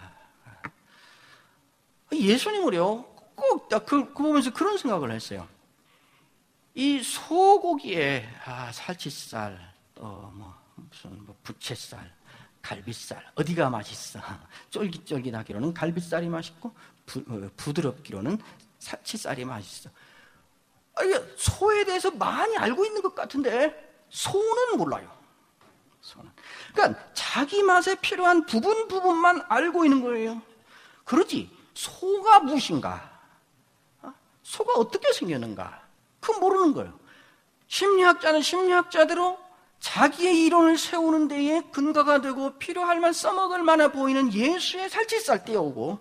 S1: 예수님을요, 꼭 그 보면서 그런 생각을 했어요. 이 소고기에 살치살, 무슨 부채살, 갈비살 어디가 맛있어? 쫄깃쫄깃하기로는 갈비살이 맛있고 부드럽기로는 살치살이 맛있어. 소에 대해서 많이 알고 있는 것 같은데 소는 몰라요. 소는. 그러니까 자기 맛에 필요한 부분만 알고 있는 거예요. 그러지 소가 무엇인가? 소가 어떻게 생겼는가? 그건 모르는 거예요. 심리학자는 심리학자대로 자기의 이론을 세우는 데에 근거가 되고 필요할 만 써먹을 만해 보이는 예수의 살치살 띄워오고,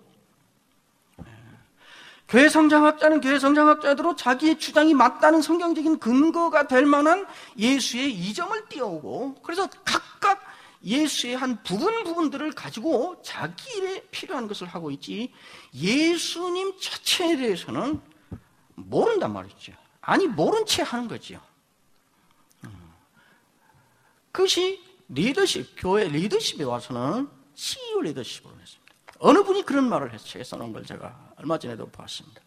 S1: 교회성장학자는 교회성장학자대로 자기의 주장이 맞다는 성경적인 근거가 될 만한 예수의 이점을 띄워오고, 그래서 각각 예수의 한 부분들을 가지고 자기 일에 필요한 것을 하고 있지 예수님 자체에 대해서는 모른단 말이죠. 아니 모른 채 하는 거지요. 그것이 리더십, 교회 리더십에 와서는 CEO 리더십으로 했습니다. 어느 분이 그런 말을 해서 책에 써놓은 걸 제가 얼마 전에도 봤습니다.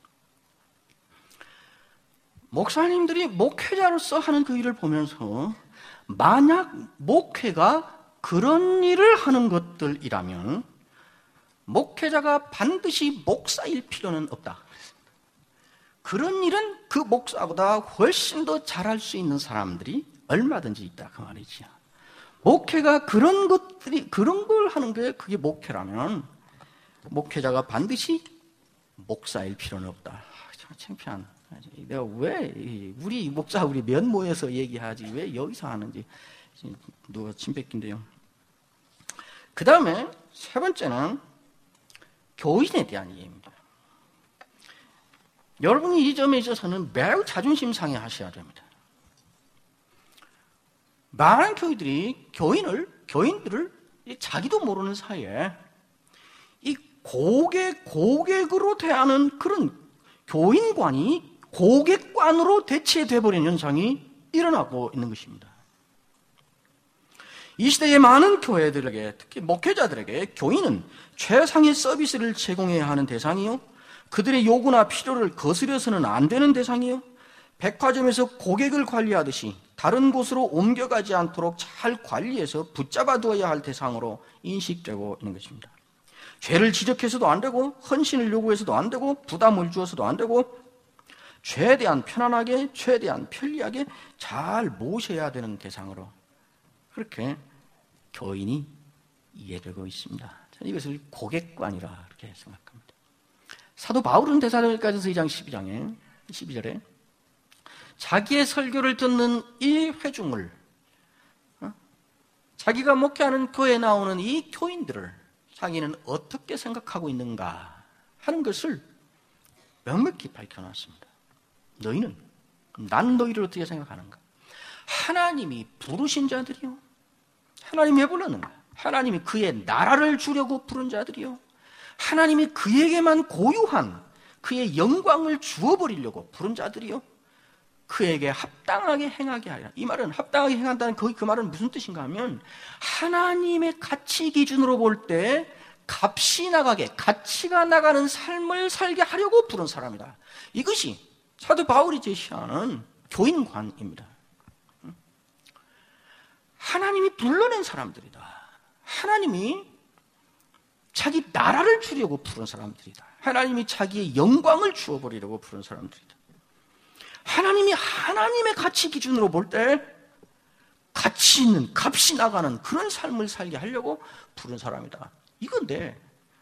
S1: 목사님들이 목회자로서 하는 그 일을 보면서 만약 목회가 그런 일을 하는 것들이라면 목회자가 반드시 목사일 필요는 없다. 그런 일은 그 목사보다 훨씬 더 잘할 수 있는 사람들이 얼마든지 있다 그 말이죠. 목회가 그런 걸 하는 게 그게 목회라면 목회자가 반드시 목사일 필요는 없다. 참 창피한. 내가 왜 우리 목사 우리 면 모여서 얘기하지 왜 여기서 하는지 누가 침 뱉긴데요. 그 다음에 세 번째는 교인에 대한 이해입니다. 여러분이 이 점에 있어서는 매우 자존심 상해하셔야 됩니다. 많은 교인들을 자기도 모르는 사이에 이 고객으로 대하는 그런 교인관이 고객관으로 대체돼 버린 현상이 일어나고 있는 것입니다. 이 시대의 많은 교회들에게, 특히 목회자들에게 교인은 최상의 서비스를 제공해야 하는 대상이요, 그들의 요구나 필요를 거스려서는 안 되는 대상이요, 백화점에서 고객을 관리하듯이 다른 곳으로 옮겨가지 않도록 잘 관리해서 붙잡아 두어야 할 대상으로 인식되고 있는 것입니다. 죄를 지적해서도 안 되고, 헌신을 요구해서도 안 되고, 부담을 주어서도 안 되고, 최대한 편안하게, 최대한 편리하게 잘 모셔야 되는 대상으로 그렇게 교인이 이해되고 있습니다. 저는 이것을 고객관이라 그렇게 생각합니다. 사도 바울은 데살로니가전서 2장 12절에 자기의 설교를 듣는 이 회중을, 자기가 목회하는 교회에 나오는 이 교인들을 자기는 어떻게 생각하고 있는가 하는 것을 명백히 밝혀놨습니다. 난 너희를 어떻게 생각하는가? 하나님이 부르신 자들이요, 하나님이 왜 불렀는가? 하나님이 그의 나라를 주려고 부른 자들이요, 하나님이 그에게만 고유한 그의 영광을 주어버리려고 부른 자들이요, 그에게 합당하게 행하게 하리라. 이 말은 합당하게 행한다는 그 말은 무슨 뜻인가 하면 하나님의 가치 기준으로 볼 때 값이 나가게, 가치가 나가는 삶을 살게 하려고 부른 사람이다. 이것이 사도 바울이 제시하는 교인관입니다. 하나님이 불러낸 사람들이다. 하나님이 자기 나라를 주려고 부른 사람들이다. 하나님이 자기의 영광을 주어버리려고 부른 사람들이다. 하나님이 하나님의 가치 기준으로 볼 때 가치 있는, 값이 나가는 그런 삶을 살게 하려고 부른 사람이다. 이건데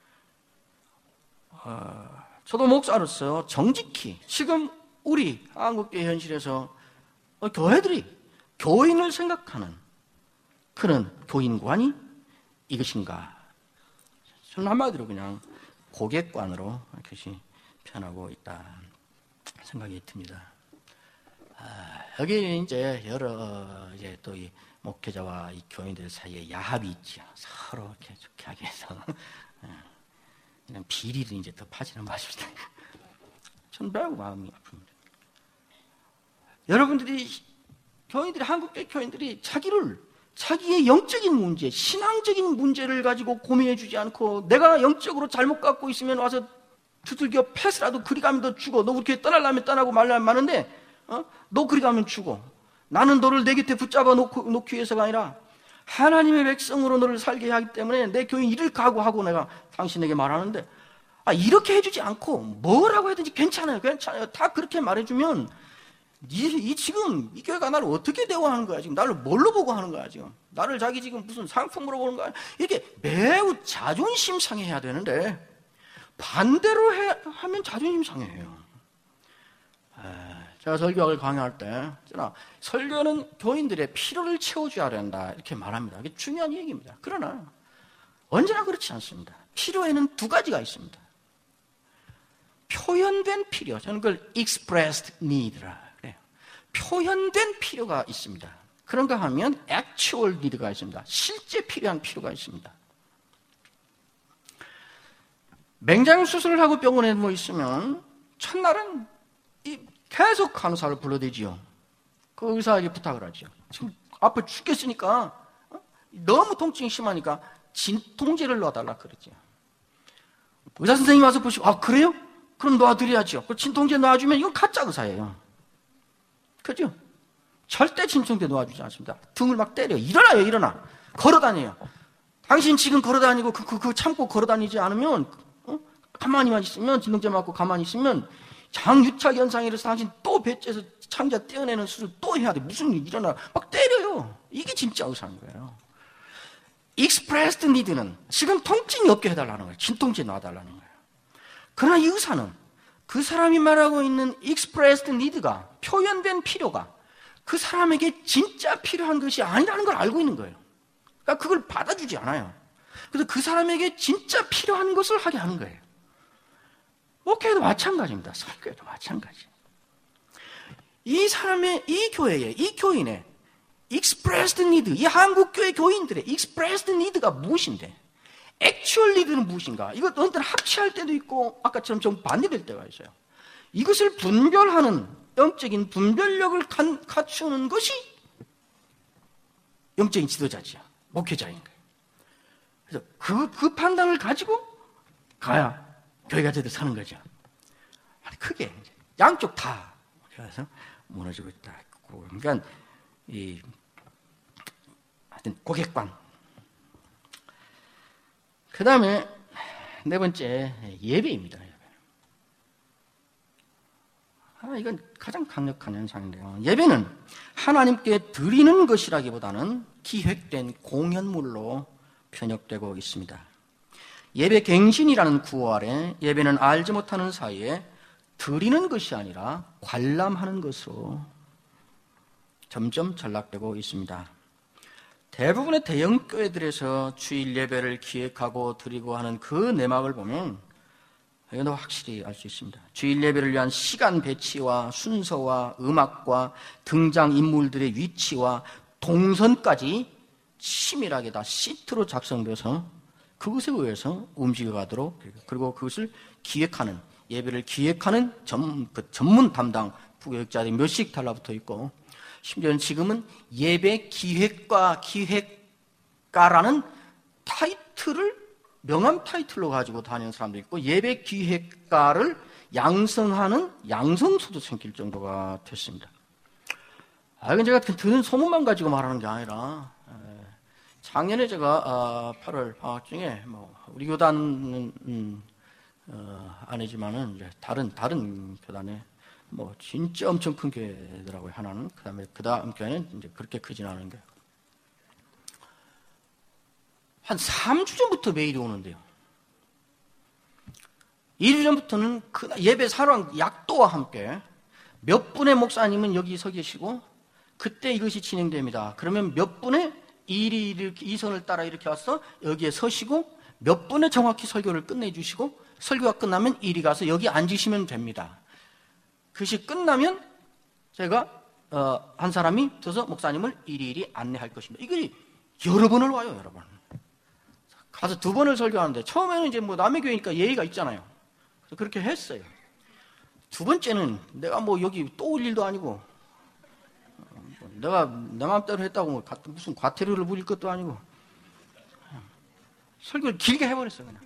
S1: 저도 목사로서 정직히 지금 우리 한국교회 현실에서 교회들이 교인을 생각하는 그런 교인관이 이것인가? 저는 한마디로 그냥 고객관으로 이것이 변하고 있다 생각이 듭니다. 여기 이제 여러 또 이 목회자와 이 교인들 사이에 야합이 있죠. 서로 이렇게 좋게 하기 위해서 그냥 비리를 이제 더 파지는 마십시다. 전 매우 마음이 아픕니다. 여러분들이 교인들이, 한국교회 교인들이 자기의 영적인 문제, 신앙적인 문제를 가지고 고민해 주지 않고 내가 영적으로 잘못 갖고 있으면 와서 두들겨 패스라도 그리 가면 너 죽어. 너 그렇게 떠나려면 떠나고 말라면 마는데 너 그리 가면 죽어. 나는 너를 내 곁에 붙잡아 놓기 위해서가 아니라 하나님의 백성으로 너를 살게 하기 때문에 내 교인 이를 각오하고 내가 당신에게 말하는데 이렇게 해주지 않고 뭐라고 해든지 괜찮아요. 다 그렇게 말해주면 지금 이 교회가 나를 어떻게 대우하는 거야? 지금 나를 뭘로 보고 하는 거야? 지금 나를 자기 지금 무슨 상품으로 보는 거야? 이렇게 매우 자존심 상해야 되는데 반대로 하면 자존심 상해요. 제가 설교학을 강의할 때 설교는 교인들의 필요를 채워줘야 된다 이렇게 말합니다. 이게 중요한 얘기입니다. 그러나 언제나 그렇지 않습니다. 필요에는 두 가지가 있습니다. 표현된 필요, 저는 그걸 expressed need라 그래요. 표현된 필요가 있습니다. 그런가 하면 actual need가 있습니다. 실제 필요한 필요가 있습니다. 맹장 수술을 하고 병원에 있으면 첫날은 계속 간호사를 불러대지요. 그 의사에게 부탁을 하죠. 지금 아파 죽겠으니까 너무 통증이 심하니까 진통제를 놔달라 그러죠. 의사 선생님이 와서 보시고 그래요? 그럼 놔드려야죠. 그 진통제 놔주면 이건 가짜 의사예요. 그죠? 절대 진통제 놔주지 않습니다. 등을 막 때려. 일어나요, 일어나. 걸어다녀요. 당신 지금 걸어다니고 그거 참고 걸어다니지 않으면 가만히만 있으면, 진통제 맞고 가만히 있으면 장유착 현상이 일어나서 당신 또 배째에서 창자 떼어내는 수술 또 해야 돼. 무슨 일 일어나. 막 때려요. 이게 진짜 의사인 거예요. expressed need는 지금 통증이 없게 해달라는 거예요. 진통제 놔달라는 거예요. 그러나 이 의사는 그 사람이 말하고 있는 expressed need가 표현된 필요가 그 사람에게 진짜 필요한 것이 아니라는 걸 알고 있는 거예요. 그러니까 그걸 받아주지 않아요. 그래서 그 사람에게 진짜 필요한 것을 하게 하는 거예요. 목회도 마찬가지입니다. 설교도 마찬가지. 이 사람의, 이 교회의, 이 교인의 expressed need, 이 한국교회 교인들의 expressed need가 무엇인데, actual need는 무엇인가? 이것 어떤 때는 합치할 때도 있고 아까처럼 좀 반대될 때가 있어요. 이것을 분별하는 영적인 분별력을 갖추는 것이 영적인 지도자지요. 목회자인 거예요. 그래서 그 판단을 가지고 가야 교회가 제대로 사는 거죠. 크게 양쪽 다 그래서 무너지고 있다. 그러니까 하여튼 고객관. 그 다음에 네 번째 예배입니다. 이건 가장 강력한 현상인데요. 예배는 하나님께 드리는 것이라기보다는 기획된 공연물로 편역되고 있습니다. 예배 갱신이라는 구호 아래 예배는 알지 못하는 사이에 드리는 것이 아니라 관람하는 것으로 점점 전락되고 있습니다. 대부분의 대형 교회들에서 주일 예배를 기획하고 드리고 하는 그 내막을 보면 이건 확실히 알 수 있습니다. 주일 예배를 위한 시간 배치와 순서와 음악과 등장인물들의 위치와 동선까지 치밀하게 다 시트로 작성돼서 그것에 의해서 움직여가도록, 그리고 그것을 기획하는, 예배를 기획하는 전문 담당 부교육자들이 몇씩 달라붙어 있고, 심지어는 지금은 예배 기획가라는 타이틀을 명함 타이틀로 가지고 다니는 사람도 있고, 예배 기획가를 양성하는 양성소도 생길 정도가 됐습니다. 이건 제가 듣는 소문만 가지고 말하는 게 아니라, 작년에 제가 8월 방학 중에 우리 교단은 아니지만은 이제 다른 교단에 진짜 엄청 큰 교회더라고요. 하나는. 그다음에 그다음 교회는 이제 그렇게 크진 않은 게. 한 3주 전부터 메일이 오는데요. 2주 전부터는 그 예배 사랑 약도와 함께 몇 분의 목사님은 여기 서 계시고 그때 이것이 진행됩니다. 그러면 몇 분의 일이 이렇게 이 선을 따라 이렇게 와서 여기에 서시고 몇 분의 정확히 설교를 끝내주시고 설교가 끝나면 이리 가서 여기 앉으시면 됩니다. 그것이 끝나면 제가 한 사람이 서서 목사님을 이리 안내할 것입니다. 이게 여러 번을 와요, 여러 번. 가서 2번을 설교하는데 처음에는 이제 남의 교회니까 예의가 있잖아요. 그래서 그렇게 했어요. 2번째는 내가 여기 또 올 일도 아니고 내가 내 마음대로 했다고 무슨 과태료를 물릴 것도 아니고 설교를 길게 해버렸어 그냥.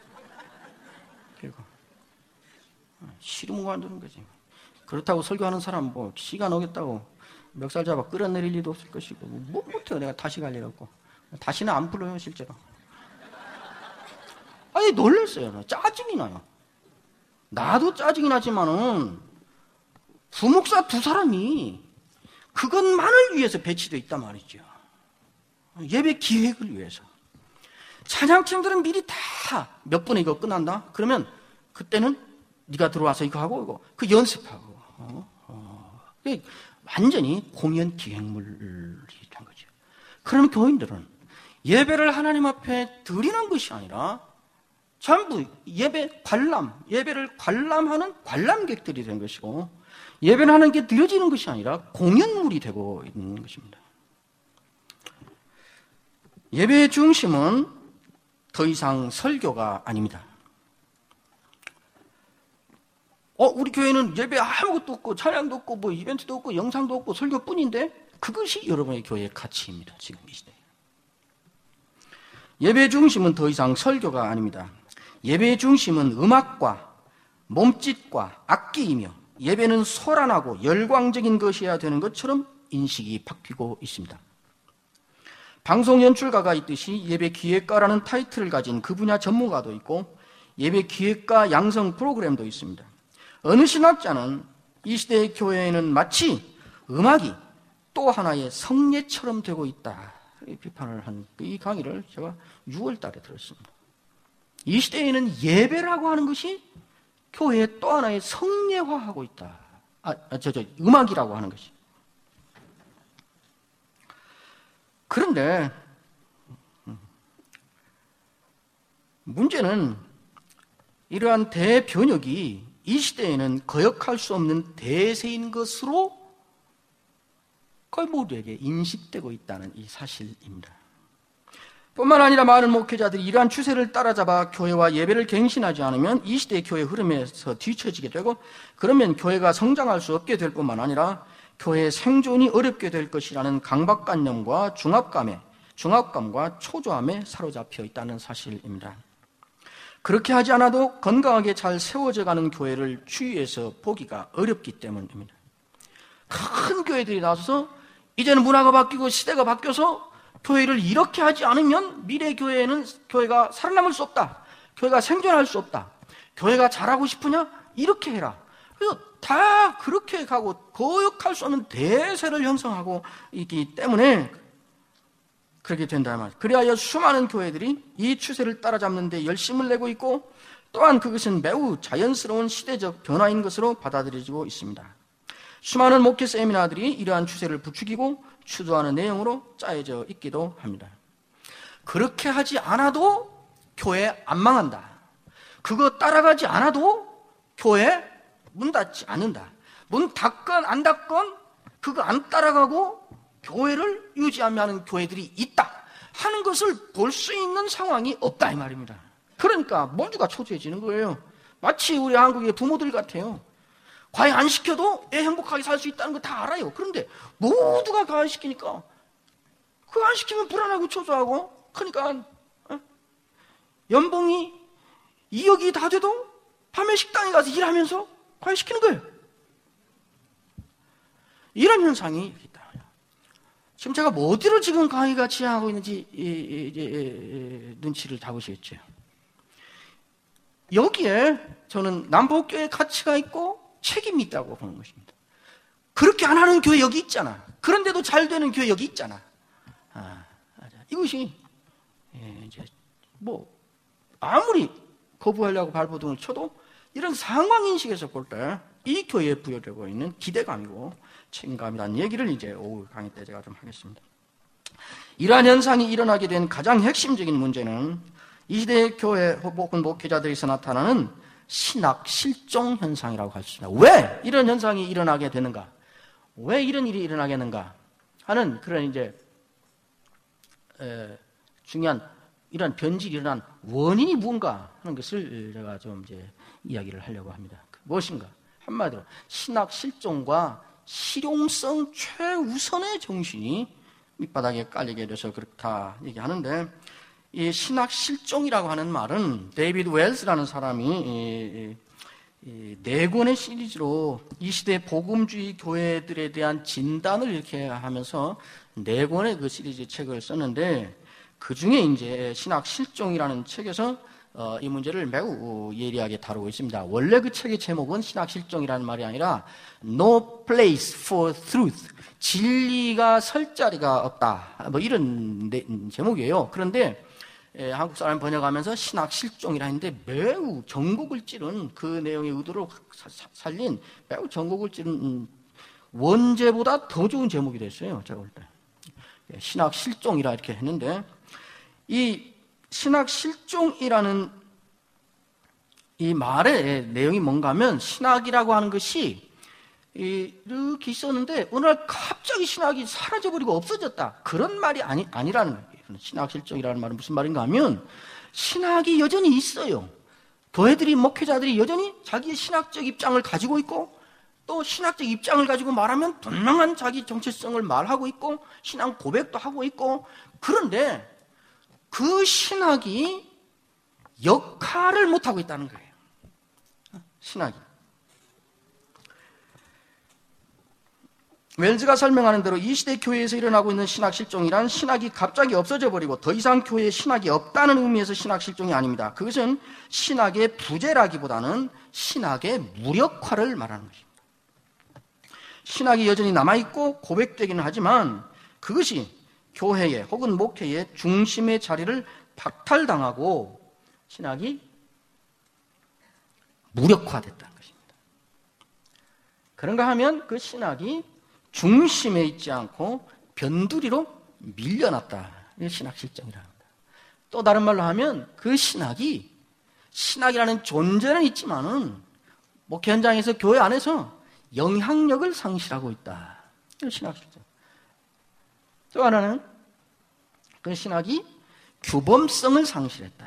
S1: 그리고 싫으면 관두는 거지. 그렇다고 설교하는 사람 시간 오겠다고 멱살 잡아 끌어내릴 일도 없을 것이고 못해요. 내가 다시 갈 일 없고 다시는 안 불러요 실제로. 놀랐어요. 짜증이 나요. 나도 짜증이 나지만은 부목사 2사람이 그것만을 위해서 배치되어 있단 말이죠. 예배 기획을 위해서. 찬양팀들은 미리 다 몇 분에 이거 끝난다? 그러면 그때는 네가 들어와서 이거 하고 그 연습하고. 완전히 공연 기획물이 된 거죠. 그러면 교인들은 예배를 하나님 앞에 드리는 것이 아니라 전부 예배를 관람하는 관람객들이 된 것이고, 예배를 하는 게 드려지는 것이 아니라 공연물이 되고 있는 것입니다. 예배의 중심은 더 이상 설교가 아닙니다. 우리 교회는 예배 아무것도 없고 찬양도 없고 이벤트도 없고 영상도 없고 설교뿐인데 그것이 여러분의 교회의 가치입니다. 지금 이 시대에. 예배의 중심은 더 이상 설교가 아닙니다. 예배의 중심은 음악과 몸짓과 악기이며 예배는 소란하고 열광적인 것이어야 되는 것처럼 인식이 바뀌고 있습니다. 방송 연출가가 있듯이 예배 기획가라는 타이틀을 가진 그 분야 전문가도 있고 예배 기획가 양성 프로그램도 있습니다. 어느 신학자는 이 시대의 교회에는 마치 음악이 또 하나의 성례처럼 되고 있다 비판을 한 이 강의를 제가 6월 달에 들었습니다. 이 시대에는 예배라고 하는 것이 교회의 또 하나의 성례화하고 있다. 음악이라고 하는 것이. 그런데 문제는 이러한 대변혁이 이 시대에는 거역할 수 없는 대세인 것으로 거의 모두에게 인식되고 있다는 이 사실입니다. 뿐만 아니라 많은 목회자들이 이러한 추세를 따라잡아 교회와 예배를 갱신하지 않으면 이 시대의 교회 흐름에서 뒤처지게 되고, 그러면 교회가 성장할 수 없게 될 뿐만 아니라 교회의 생존이 어렵게 될 것이라는 강박관념과 중압감과 초조함에 사로잡혀 있다는 사실입니다. 그렇게 하지 않아도 건강하게 잘 세워져가는 교회를 주위에서 보기가 어렵기 때문입니다. 큰 교회들이 나서서 이제는 문화가 바뀌고 시대가 바뀌어서 교회를 이렇게 하지 않으면 미래 교회에는 교회가 살아남을 수 없다. 교회가 생존할 수 없다. 교회가 잘하고 싶으냐? 이렇게 해라. 그래서 다 그렇게 가고 거역할 수 없는 대세를 형성하고 있기 때문에 그렇게 된다 말이에요. 그리하여 수많은 교회들이 이 추세를 따라잡는 데 열심을 내고 있고, 또한 그것은 매우 자연스러운 시대적 변화인 것으로 받아들여지고 있습니다. 수많은 목회 세미나들이 이러한 추세를 부추기고 추도하는 내용으로 짜여져 있기도 합니다. 그렇게 하지 않아도 교회 안 망한다. 그거 따라가지 않아도 교회 문 닫지 않는다. 문 닫건 안 닫건 그거 안 따라가고 교회를 유지하는 교회들이 있다 하는 것을 볼 수 있는 상황이 없다 이 말입니다. 그러니까 모두가 초조해지는 거예요. 마치 우리 한국의 부모들 같아요. 과외 안 시켜도 애 행복하게 살 수 있다는 거 다 알아요. 그런데 모두가 과외 시키니까 그거 안 시키면 불안하고 초조하고, 그러니까 연봉이 2억이 다 돼도 밤에 식당에 가서 일하면서 과외 시키는 거예요. 이런 현상이 있다. 지금 제가 뭐 어디로 지금 강의가 지향하고 있는지 눈치를 잡으시겠죠. 여기에 저는 남북교회의 가치가 있고 책임이 있다고 보는 것입니다. 그렇게 안 하는 교회 여기 있잖아. 그런데도 잘 되는 교회 여기 있잖아. 이것이 이제 뭐 아무리 거부하려고 발버둥을 쳐도 이런 상황인식에서 볼 때 이 교회에 부여되고 있는 기대감이고 책임감이라는 얘기를 이제 오후 강의 때 제가 좀 하겠습니다. 이러한 현상이 일어나게 된 가장 핵심적인 문제는 이 시대의 교회 혹은 목회자들에서 나타나는 신학 실종 현상이라고 할 수 있습니다. 왜 이런 현상이 일어나게 되는가? 왜 이런 일이 일어나겠는가? 하는 그런 이제 중요한 이런 변질이 일어난 원인이 무엇인가 하는 것을 제가 좀 이제 이야기를 하려고 합니다. 무엇인가? 한마디로 신학 실종과 실용성 최우선의 정신이 밑바닥에 깔리게 돼서 그렇다 얘기하는데, 이 신학 실종이라고 하는 말은 데이비드 웰스라는 사람이 네 권의 시리즈로 이 시대 복음주의 교회들에 대한 진단을 이렇게 하면서 네 권의 그 시리즈 책을 썼는데, 그 중에 이제 신학 실종이라는 책에서 이 문제를 매우 예리하게 다루고 있습니다. 원래 그 책의 제목은 신학 실종이라는 말이 아니라 No Place for Truth, 진리가 설 자리가 없다, 뭐 이런 제목이에요. 그런데 한국 사람 번역하면서 신학 실종이라 했는데 매우 전곡을 찌른, 그 내용의 의도를 살린 매우 전곡을 찌른 원제보다 더 좋은 제목이 됐어요. 제가 볼 때 신학 실종이라 이렇게 했는데, 이 신학 실종이라는 이 말의 내용이 뭔가 하면, 신학이라고 하는 것이 이렇게 있었는데 어느 날 갑자기 신학이 사라져버리고 없어졌다, 그런 말이 아니라는 거예요. 신학 실종이라는 말은 무슨 말인가 하면, 신학이 여전히 있어요. 교회들이, 목회자들이 여전히 자기의 신학적 입장을 가지고 있고, 또 신학적 입장을 가지고 말하면 분명한 자기 정체성을 말하고 있고 신앙 고백도 하고 있고, 그런데 그 신학이 역할을 못하고 있다는 거예요. 신학이. 웰즈가 설명하는 대로 이 시대 교회에서 일어나고 있는 신학 실종이란 신학이 갑자기 없어져 버리고 더 이상 교회에 신학이 없다는 의미에서 신학 실종이 아닙니다. 그것은 신학의 부재라기보다는 신학의 무력화를 말하는 것입니다. 신학이 여전히 남아있고 고백되기는 하지만 그것이 교회의 혹은 목회의 중심의 자리를 박탈당하고 신학이 무력화됐다는 것입니다. 그런가 하면 그 신학이 중심에 있지 않고 변두리로 밀려났다. 이게 신학 실정이라는 겁니다. 또 다른 말로 하면 그 신학이라는 존재는 있지만은 목회 현장에서 교회 안에서 영향력을 상실하고 있다. 이게 신학 실정. 또 하나는 그 신학이 규범성을 상실했다.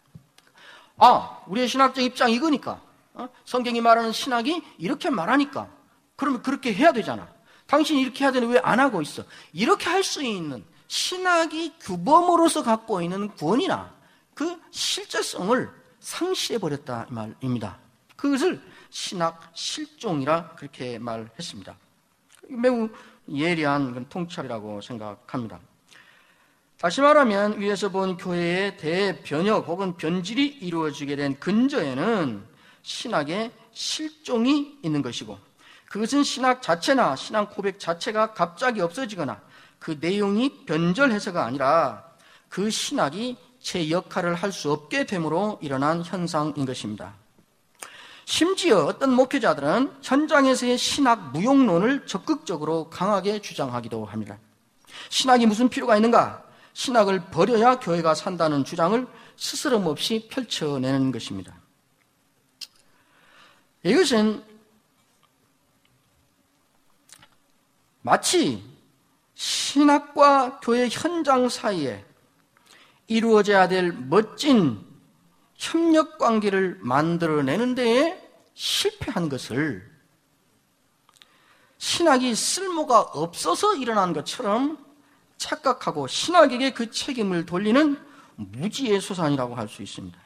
S1: 우리의 신학적 입장이 이거니까 성경이 말하는 신학이 이렇게 말하니까 그러면 그렇게 해야 되잖아. 당신이 이렇게 해야 되는데 왜 안 하고 있어? 이렇게 할 수 있는 신학이 규범으로서 갖고 있는 구원이나 그 실제성을 상실해버렸다 말입니다. 그것을 신학 실종이라 그렇게 말했습니다. 매우 예리한 통찰이라고 생각합니다. 다시 말하면 위에서 본 교회의 대변혁 혹은 변질이 이루어지게 된 근저에는 신학의 실종이 있는 것이고, 그것은 신학 자체나 신앙 고백 자체가 갑자기 없어지거나 그 내용이 변절해서가 아니라 그 신학이 제 역할을 할 수 없게 됨으로 일어난 현상인 것입니다. 심지어 어떤 목회자들은 현장에서의 신학 무용론을 적극적으로 강하게 주장하기도 합니다. 신학이 무슨 필요가 있는가? 신학을 버려야 교회가 산다는 주장을 스스럼 없이 펼쳐내는 것입니다. 이것은 마치 신학과 교회 현장 사이에 이루어져야 될 멋진 협력 관계를 만들어내는 데에 실패한 것을 신학이 쓸모가 없어서 일어난 것처럼 착각하고 신학에게 그 책임을 돌리는 무지의 소산이라고 할 수 있습니다.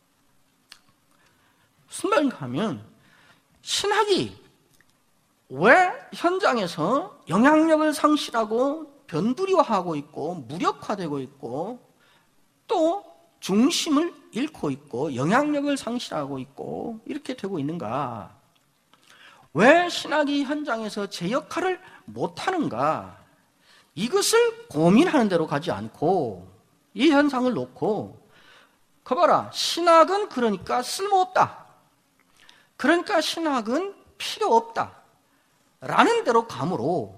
S1: 무슨 말인가 하면 신학이 왜 현장에서 영향력을 상실하고 변두리화하고 있고 무력화되고 있고 또 중심을 잃고 있고 영향력을 상실하고 있고 이렇게 되고 있는가? 왜 신학이 현장에서 제 역할을 못하는가? 이것을 고민하는 대로 가지 않고 이 현상을 놓고 거봐라, 신학은 그러니까 쓸모없다. 그러니까 신학은 필요 없다. 라는 대로 감으로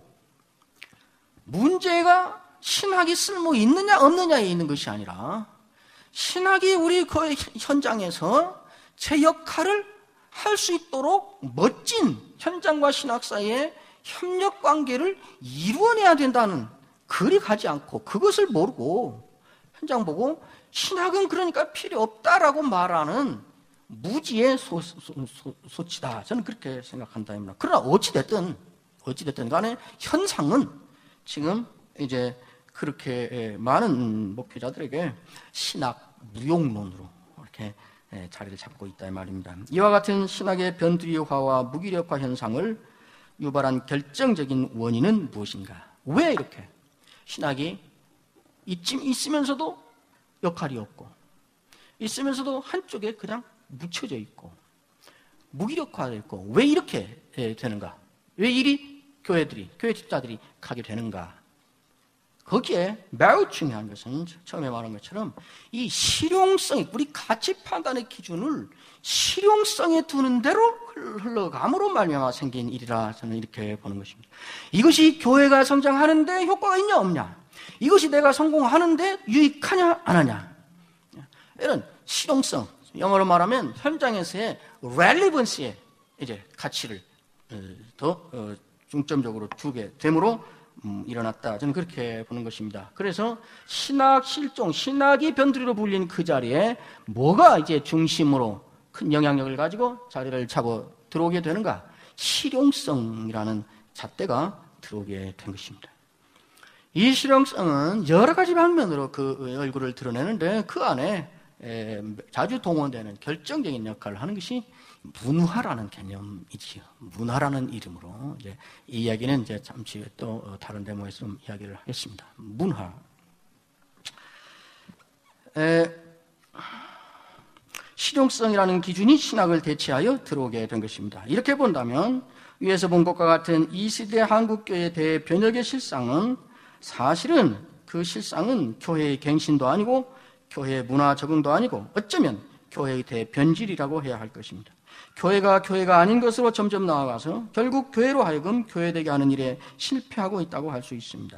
S1: 문제가 신학이 쓸모 있느냐 없느냐에 있는 것이 아니라 신학이 우리 그 현장에서 제 역할을 할 수 있도록 멋진 현장과 신학 사이의 협력 관계를 이루어내야 된다는 그리 가지 않고 그것을 모르고 현장 보고 신학은 그러니까 필요 없다라고 말하는 무지의 소치다. 저는 그렇게 생각한다. 그러나 어찌됐든 간에 현상은 지금 이제 그렇게 많은 목회자들에게 신학 무용론으로 이렇게 자리를 잡고 있다 이 말입니다. 이와 같은 신학의 변두리화와 무기력화 현상을 유발한 결정적인 원인은 무엇인가? 왜 이렇게 신학이 있으면서도 역할이 없고 있으면서도 한쪽에 그냥 묻혀져 있고 무기력화되어 있고 왜 이렇게 되는가? 왜 이리 교회 집사들이 가게 되는가? 거기에 매우 중요한 것은 처음에 말한 것처럼 이 실용성이 우리 가치 판단의 기준을 실용성에 두는 대로 흘러감으로 말미암아 생긴 일이라 저는 이렇게 보는 것입니다. 이것이 교회가 성장하는데 효과가 있냐 없냐? 이것이 내가 성공하는데 유익하냐 안 하냐? 이런 실용성, 영어로 말하면 현장에서의 relevance에 이제 가치를 더 중점적으로 두게 되므로 일어났다. 저는 그렇게 보는 것입니다. 그래서 신학 실종, 신학이 변두리로 불린 그 자리에 뭐가 이제 중심으로 큰 영향력을 가지고 자리를 잡아 들어오게 되는가? 실용성이라는 잣대가 들어오게 된 것입니다. 이 실용성은 여러 가지 방면으로 그 얼굴을 드러내는데 그 안에 자주 동원되는 결정적인 역할을 하는 것이 문화라는 개념이지요. 문화라는 이름으로 이제 이 이야기는 이제 잠시 후에 또 다른 데모에서 좀 이야기를 하겠습니다. 문화. 실용성이라는 기준이 신학을 대체하여 들어오게 된 것입니다. 이렇게 본다면 위에서 본 것과 같은 이 시대 한국교회의 대변혁의 실상은 사실은 그 실상은 교회의 갱신도 아니고 교회의 문화 적응도 아니고 어쩌면 교회의 대변질이라고 해야 할 것입니다. 교회가 아닌 것으로 점점 나아가서 결국 교회로 하여금 교회되게 하는 일에 실패하고 있다고 할 수 있습니다.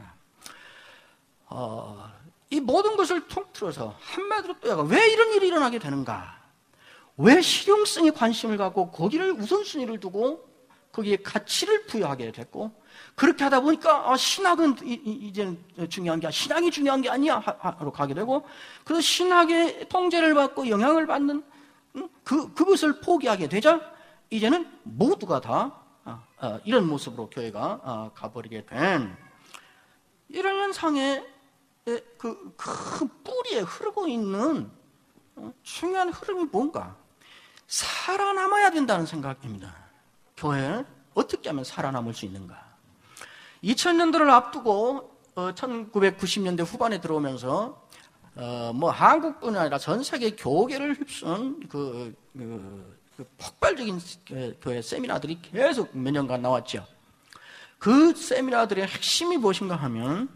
S1: 이 모든 것을 통틀어서 한마디로 또 왜 이런 일이 일어나게 되는가? 왜 실용성에 관심을 갖고 거기를 우선순위를 두고 거기에 가치를 부여하게 됐고, 그렇게 하다 보니까 신학은 이제는 중요한 게 신앙이 중요한 게 아니야 하러 가게 되고, 그래서 신학의 통제를 받고 영향을 받는 그것을 포기하게 되자 이제는 모두가 다 이런 모습으로 교회가 가버리게 된 이런 현상의 그 큰 뿌리에 흐르고 있는 중요한 흐름이 뭔가? 살아남아야 된다는 생각입니다. 교회는 어떻게 하면 살아남을 수 있는가? 2000년도를 앞두고 1990년대 후반에 들어오면서 한국뿐 아니라 전 세계 교계를 휩쓴 그 폭발적인 교회 세미나들이 계속 몇 년간 나왔죠. 그 세미나들의 핵심이 무엇인가 하면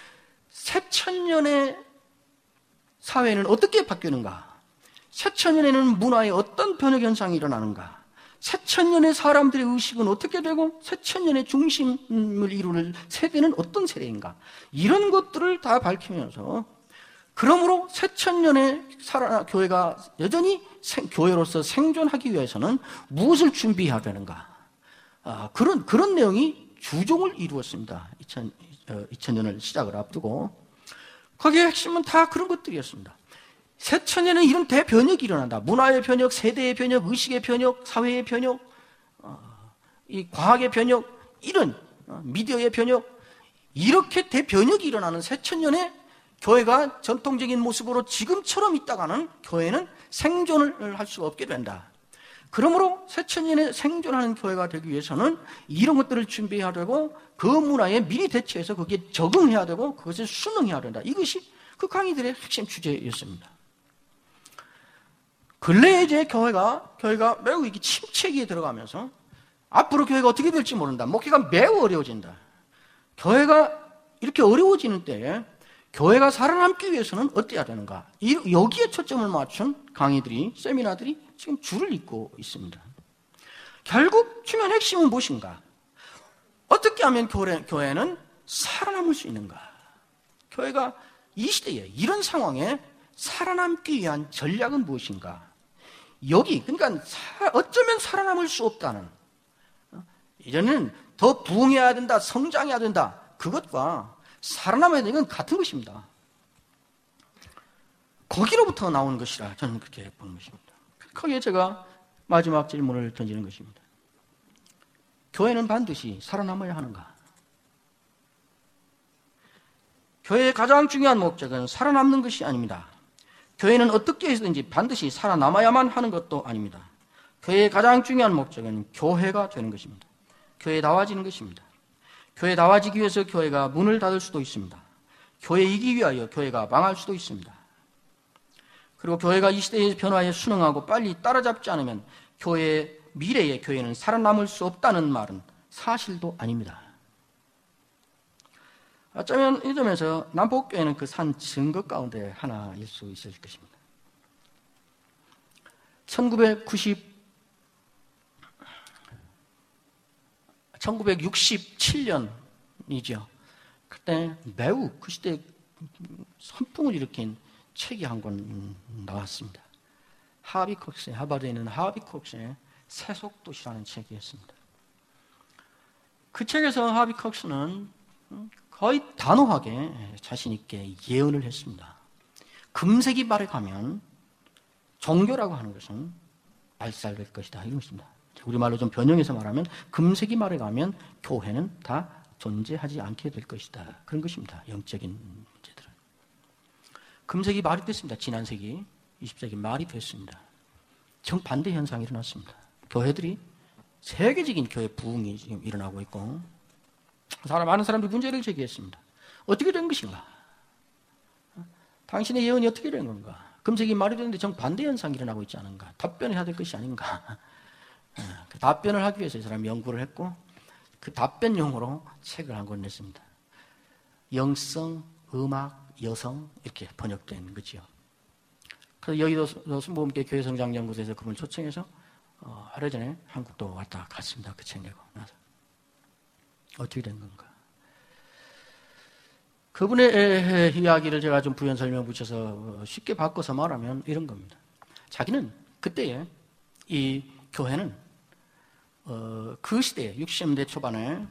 S1: 새천년의 사회는 어떻게 바뀌는가? 새천년에는 문화에 어떤 변혁 현상이 일어나는가? 새천년의 사람들의 의식은 어떻게 되고 새천년의 중심을 이루는 세대는 어떤 세대인가? 이런 것들을 다 밝히면서 그러므로 새천년의 교회가 여전히 교회로서 생존하기 위해서는 무엇을 준비해야 되는가? 그런 내용이 주종을 이루었습니다. 2000년을 시작을 앞두고 거기에 핵심은 다 그런 것들이었습니다. 새천년에는 이런 대변혁이 일어난다. 문화의 변혁, 세대의 변혁, 의식의 변혁, 사회의 변혁, 이 과학의 변혁, 이런 미디어의 변혁, 이렇게 대변혁이 일어나는 새천년에 교회가 전통적인 모습으로 지금처럼 있다가는 교회는 생존을 할 수가 없게 된다. 그러므로 새천년에 생존하는 교회가 되기 위해서는 이런 것들을 준비해야 되고 그 문화에 미리 대처해서 거기에 적응해야 되고 그것을 순응해야 된다. 이것이 그 강의들의 핵심 주제였습니다. 근래에 이제 교회가 매우 이게 침체기에 들어가면서 앞으로 교회가 어떻게 될지 모른다. 목회가 매우 어려워진다. 교회가 이렇게 어려워지는 때에 교회가 살아남기 위해서는 어때야 되는가? 여기에 초점을 맞춘 강의들이, 세미나들이 지금 줄을 잇고 있습니다. 결국 중요한 핵심은 무엇인가? 어떻게 하면 교회는 살아남을 수 있는가? 교회가 이 시대에 이런 상황에 살아남기 위한 전략은 무엇인가? 그러니까 어쩌면 살아남을 수 없다는, 이제는 더 부흥해야 된다, 성장해야 된다, 그것과 살아남아야 되는 건 같은 것입니다. 거기로부터 나온 것이라 저는 그렇게 보는 것입니다. 거기에 제가 마지막 질문을 던지는 것입니다. 교회는 반드시 살아남아야 하는가? 교회의 가장 중요한 목적은 살아남는 것이 아닙니다. 교회는 어떻게 해서든지 반드시 살아남아야만 하는 것도 아닙니다. 교회의 가장 중요한 목적은 교회가 되는 것입니다. 교회에 나와지는 것입니다. 교회에 나와지기 위해서 교회가 문을 닫을 수도 있습니다. 교회이기 위하여 교회가 망할 수도 있습니다. 그리고 교회가 이 시대의 변화에 순응하고 빨리 따라잡지 않으면 미래의 교회는 살아남을 수 없다는 말은 사실도 아닙니다. 어쩌면 이 점에서 남북교회는 그 산 증거 가운데 하나일 수 있을 것입니다. 1967년이죠. 그때 매우 그 시대에 선풍을 일으킨 책이 한 권 나왔습니다. 하버드에 있는 하비 콕스의 세속도시라는 책이었습니다. 그 책에서 하비 콕스는 거의 단호하게 자신 있게 예언을 했습니다. 금세기 말에 가면 종교라고 하는 것은 말살될 것이다, 이런 것입니다. 우리말로 좀 변형해서 말하면 금세기 말에 가면 교회는 다 존재하지 않게 될 것이다, 그런 것입니다. 영적인 문제들은. 금세기 말이 됐습니다. 지난 세기 20세기 말이 됐습니다. 정반대 현상이 일어났습니다. 교회들이 세계적인 교회 부흥이 지금 일어나고 있고 많은 사람들이 문제를 제기했습니다. 어떻게 된 것인가? 당신의 예언이 어떻게 된 건가? 금세기 말이 되는데 정반대 현상이 일어나고 있지 않은가? 답변해야 될 것이 아닌가? 그 답변을 하기 위해서 이 사람이 연구를 했고 그 답변용으로 책을 한 권 냈습니다. 영성, 음악, 여성 이렇게 번역된 거지요. 그래서 여의도 순복음교회 교회성장연구소에서 그분을 초청해서 하루 전에 한국도 왔다 갔습니다. 그 책 내고 나서. 어떻게 된 건가? 그분의 이야기를 제가 좀 부연 설명 붙여서 쉽게 바꿔서 말하면 이런 겁니다. 자기는 그때에 이 교회는 그 시대에 60년대 초반에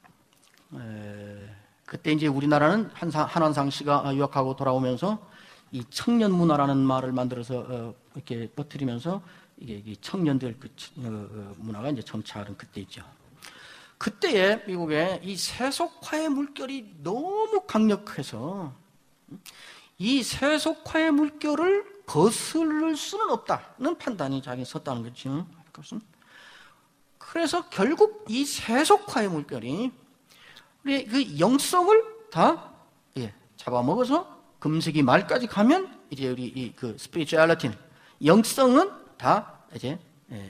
S1: 그때 이제 우리나라는 한원상 씨가 유학하고 돌아오면서 이 청년 문화라는 말을 만들어서 이렇게 퍼뜨리면서 이게 청년들 문화가 이제 정착하는 그때 있죠. 그때에 미국에 이 세속화의 물결이 너무 강력해서 이 세속화의 물결을 거스를 수는 없다는 판단이 자기는 섰다는 거죠. 그래서 결국 이 세속화의 물결이 우리 그 영성을 다 잡아먹어서 금세기 말까지 가면 이제 우리 그 스피리추얼리티는 영성은 다 이제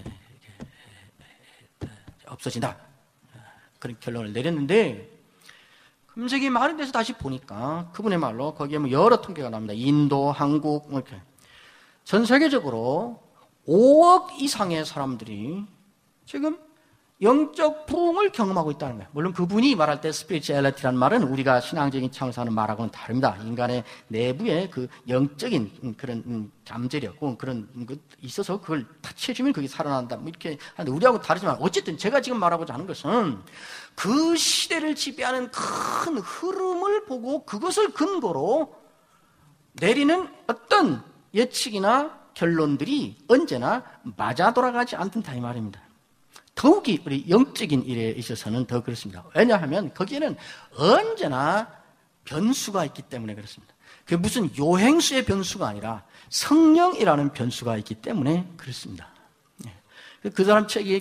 S1: 없어진다. 그런 결론을 내렸는데 금세기 말이 돼서 다시 보니까 그분의 말로 거기에 뭐 여러 통계가 나옵니다. 인도, 한국 뭐 이렇게 전 세계적으로 5억 이상의 사람들이 지금 영적 부흥을 경험하고 있다는 거예요. 물론 그분이 말할 때 스피리추얼리티라는 말은 우리가 신앙적인 차원에서 하는 말하고는 다릅니다. 인간의 내부의 그 영적인 그런 잠재력, 그런 것 있어서 그걸 터치해주면 그게 살아난다. 뭐 이렇게 하는데 우리하고 다르지만 어쨌든 제가 지금 말하고자 하는 것은 그 시대를 지배하는 큰 흐름을 보고 그것을 근거로 내리는 어떤 예측이나 결론들이 언제나 맞아 돌아가지 않는다 이 말입니다. 더욱이 우리 영적인 일에 있어서는 더 그렇습니다. 왜냐하면 거기에는 언제나 변수가 있기 때문에 그렇습니다. 그게 무슨 요행수의 변수가 아니라 성령이라는 변수가 있기 때문에 그렇습니다. 그 사람 책이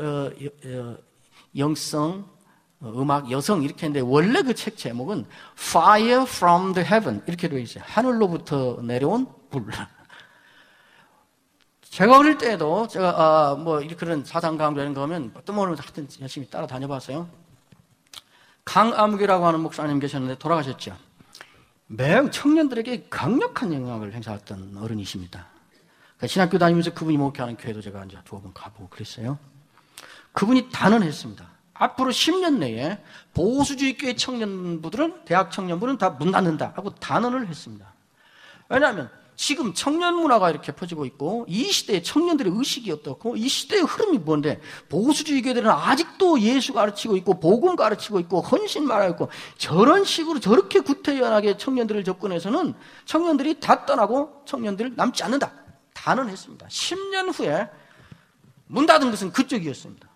S1: 영성, 음악, 여성 이렇게 했는데 원래 그 책 제목은 Fire from the Heaven 이렇게 되어 있어요. 하늘로부터 내려온 불. 제가 어릴 때에도 제가 뭐 이렇게 그런 사상 강좌하는 거 하면 어떤 분은 하여튼 열심히 따라다녀봤어요. 강아무개라고 하는 목사님 계셨는데 돌아가셨죠. 매우 청년들에게 강력한 영향을 행사했던 어른이십니다. 그러니까 신학교 다니면서 그분이 목회하는 교회도 제가 이제 두어 번 가보고 그랬어요. 그분이 단언했습니다. 앞으로 10년 내에 보수주의 교회 청년부들은 대학 청년부는 다 문 닫는다 하고 단언을 했습니다. 왜냐하면 지금 청년 문화가 이렇게 퍼지고 있고 이 시대의 청년들의 의식이 어떻고 이 시대의 흐름이 뭔데 보수주의 교회들은 아직도 예수 가르치고 있고 복음 가르치고 있고 헌신 말하고 있고 저런 식으로 저렇게 구태연하게 청년들을 접근해서는 청년들이 다 떠나고 청년들 남지 않는다. 단언했습니다. 10년 후에 문 닫은 것은 그쪽이었습니다.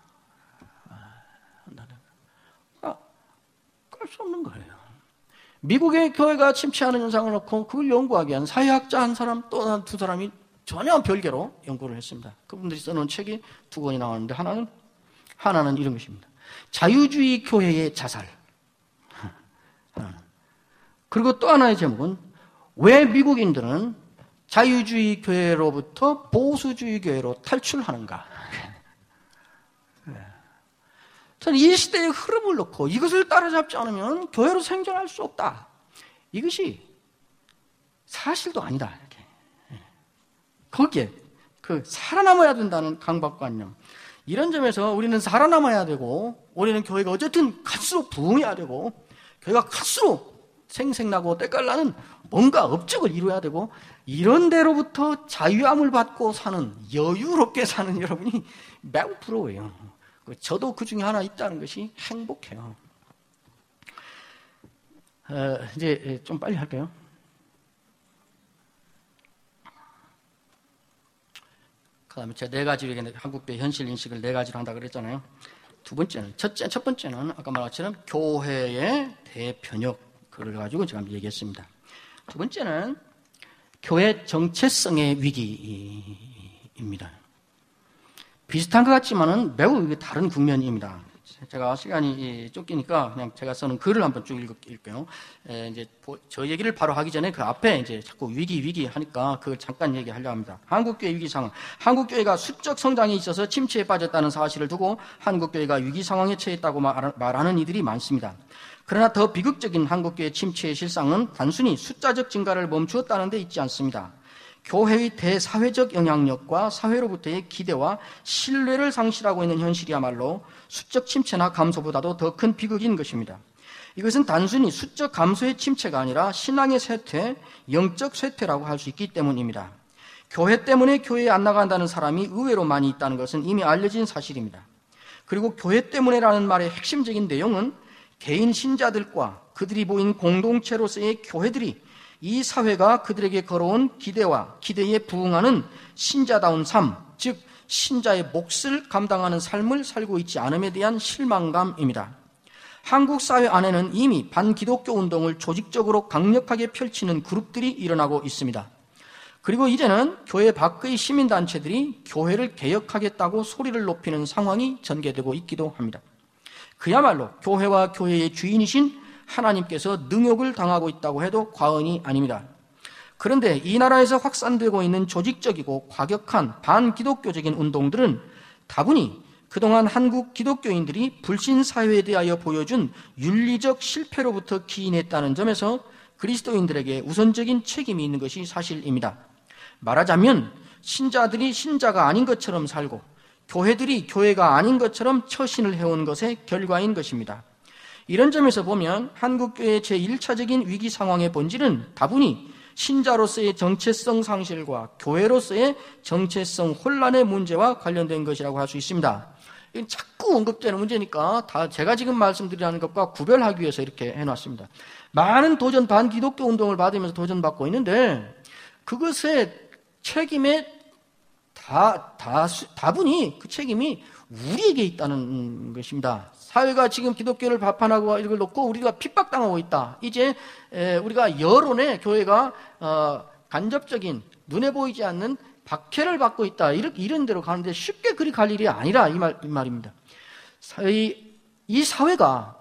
S1: 그럴 수 없는 거예요. 미국의 교회가 침체하는 현상을 놓고 그걸 연구하기 위한 사회학자 한 사람 또 두 사람이 전혀 별개로 연구를 했습니다. 그분들이 써놓은 책이 두 권이 나왔는데 하나는 이런 것입니다. 자유주의 교회의 자살. 그리고 또 하나의 제목은 왜 미국인들은 자유주의 교회로부터 보수주의 교회로 탈출하는가. 저는 이 시대의 흐름을 놓고 이것을 따라잡지 않으면 교회로 생존할 수 없다. 이것이 사실도 아니다. 이렇게. 거기에 살아남아야 된다는 강박관념. 이런 점에서 우리는 살아남아야 되고 우리는 교회가 어쨌든 갈수록 부흥해야 되고 교회가 갈수록 생생나고 때깔나는 뭔가 업적을 이루어야 되고 이런 데로부터 자유함을 받고 사는 여유롭게 사는 여러분이 매우 부러워요. 저도 그 중에 하나 있다는 것이 행복해요. 이제 좀 빨리 할게요. 그 다음에 제가 네 가지로 한국교회 현실 인식을 네 가지로 한다고 그랬잖아요. 첫 번째는 아까 말한 것처럼 교회의 대변혁, 그걸 가지고 제가 얘기했습니다. 두 번째는 교회 정체성의 위기입니다. 비슷한 것 같지만은 매우 다른 국면입니다. 제가 시간이 쫓기니까 그냥 제가 쓰는 글을 한번 쭉 읽을게요. 이제 저 얘기를 바로 하기 전에 그 앞에 이제 자꾸 위기 하니까 그걸 잠깐 얘기하려고 합니다. 한국교회 위기 상황. 한국교회가 수적 성장에 있어서 침체에 빠졌다는 사실을 두고 한국교회가 위기 상황에 처했다고 말하는 이들이 많습니다. 그러나 더 비극적인 한국교회 침체의 실상은 단순히 숫자적 증가를 멈추었다는 데 있지 않습니다. 교회의 대사회적 영향력과 사회로부터의 기대와 신뢰를 상실하고 있는 현실이야말로 수적 침체나 감소보다도 더 큰 비극인 것입니다. 이것은 단순히 수적 감소의 침체가 아니라 신앙의 쇠퇴, 영적 쇠퇴라고 할 수 있기 때문입니다. 교회 때문에 교회에 안 나간다는 사람이 의외로 많이 있다는 것은 이미 알려진 사실입니다. 그리고 교회 때문에라는 말의 핵심적인 내용은 개인 신자들과 그들이 모인 공동체로서의 교회들이 이 사회가 그들에게 걸어온 기대와 기대에 부응하는 신자다운 삶, 즉 신자의 몫을 감당하는 삶을 살고 있지 않음에 대한 실망감입니다. 한국 사회 안에는 이미 반기독교 운동을 조직적으로 강력하게 펼치는 그룹들이 일어나고 있습니다. 그리고 이제는 교회 밖의 시민단체들이 교회를 개혁하겠다고 소리를 높이는 상황이 전개되고 있기도 합니다. 그야말로 교회와 교회의 주인이신 하나님께서 능욕을 당하고 있다고 해도 과언이 아닙니다. 그런데 이 나라에서 확산되고 있는 조직적이고 과격한 반기독교적인 운동들은 다분히 그동안 한국 기독교인들이 불신사회에 대하여 보여준 윤리적 실패로부터 기인했다는 점에서 그리스도인들에게 우선적인 책임이 있는 것이 사실입니다. 말하자면 신자들이 신자가 아닌 것처럼 살고 교회들이 교회가 아닌 것처럼 처신을 해온 것의 결과인 것입니다. 이런 점에서 보면 한국교회의 제1차적인 위기 상황의 본질은 다분히 신자로서의 정체성 상실과 교회로서의 정체성 혼란의 문제와 관련된 것이라고 할 수 있습니다. 이건 자꾸 언급되는 문제니까 다 제가 지금 말씀드리는 것과 구별하기 위해서 이렇게 해놨습니다. 많은 도전 반기독교 운동을 받으면서 도전받고 있는데 그것의 책임에 다분히 그 책임이 우리에게 있다는 것입니다. 사회가 지금 기독교를 비판하고 이걸 놓고 우리가 핍박당하고 있다. 이제 우리가 여론에 교회가 간접적인 눈에 보이지 않는 박해를 받고 있다. 이런 데로 가는데 쉽게 그리 갈 일이 아니라 이 말입니다. 이 사회가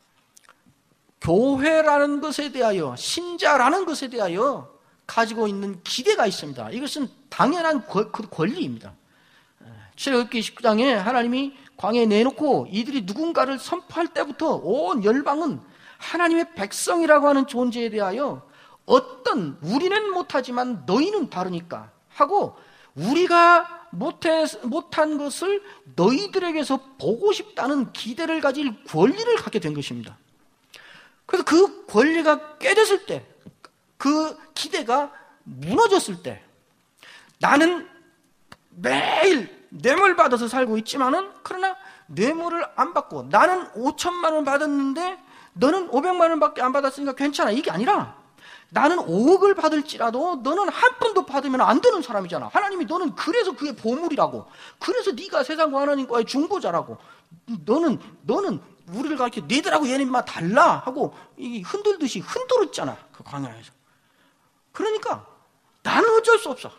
S1: 교회라는 것에 대하여 신자라는 것에 대하여 가지고 있는 기대가 있습니다. 이것은 당연한 권리입니다. 출애굽기 19장에 하나님이 광야에 내놓고 이들이 누군가를 선포할 때부터 온 열방은 하나님의 백성이라고 하는 존재에 대하여 어떤 우리는 못하지만 너희는 다르니까 하고 우리가 못한 것을 너희들에게서 보고 싶다는 기대를 가질 권리를 갖게 된 것입니다. 그래서 그 권리가 깨졌을 때, 그 기대가 무너졌을 때 나는 매일 뇌물 받아서 살고 있지만은 그러나 뇌물을 안 받고 나는 5천만 원 받았는데 너는 500만 원밖에 안 받았으니까 괜찮아. 이게 아니라 나는 5억을 받을지라도 너는 한 푼도 받으면 안 되는 사람이잖아. 하나님이 너는 그래서 그게 보물이라고. 그래서 네가 세상과 하나님과의 중보자라고. 너는 우리를 가르쳐 너희들하고 얘네만 달라 하고 흔들듯이 흔들었잖아. 그 광야에서. 그러니까 나는 어쩔 수 없어.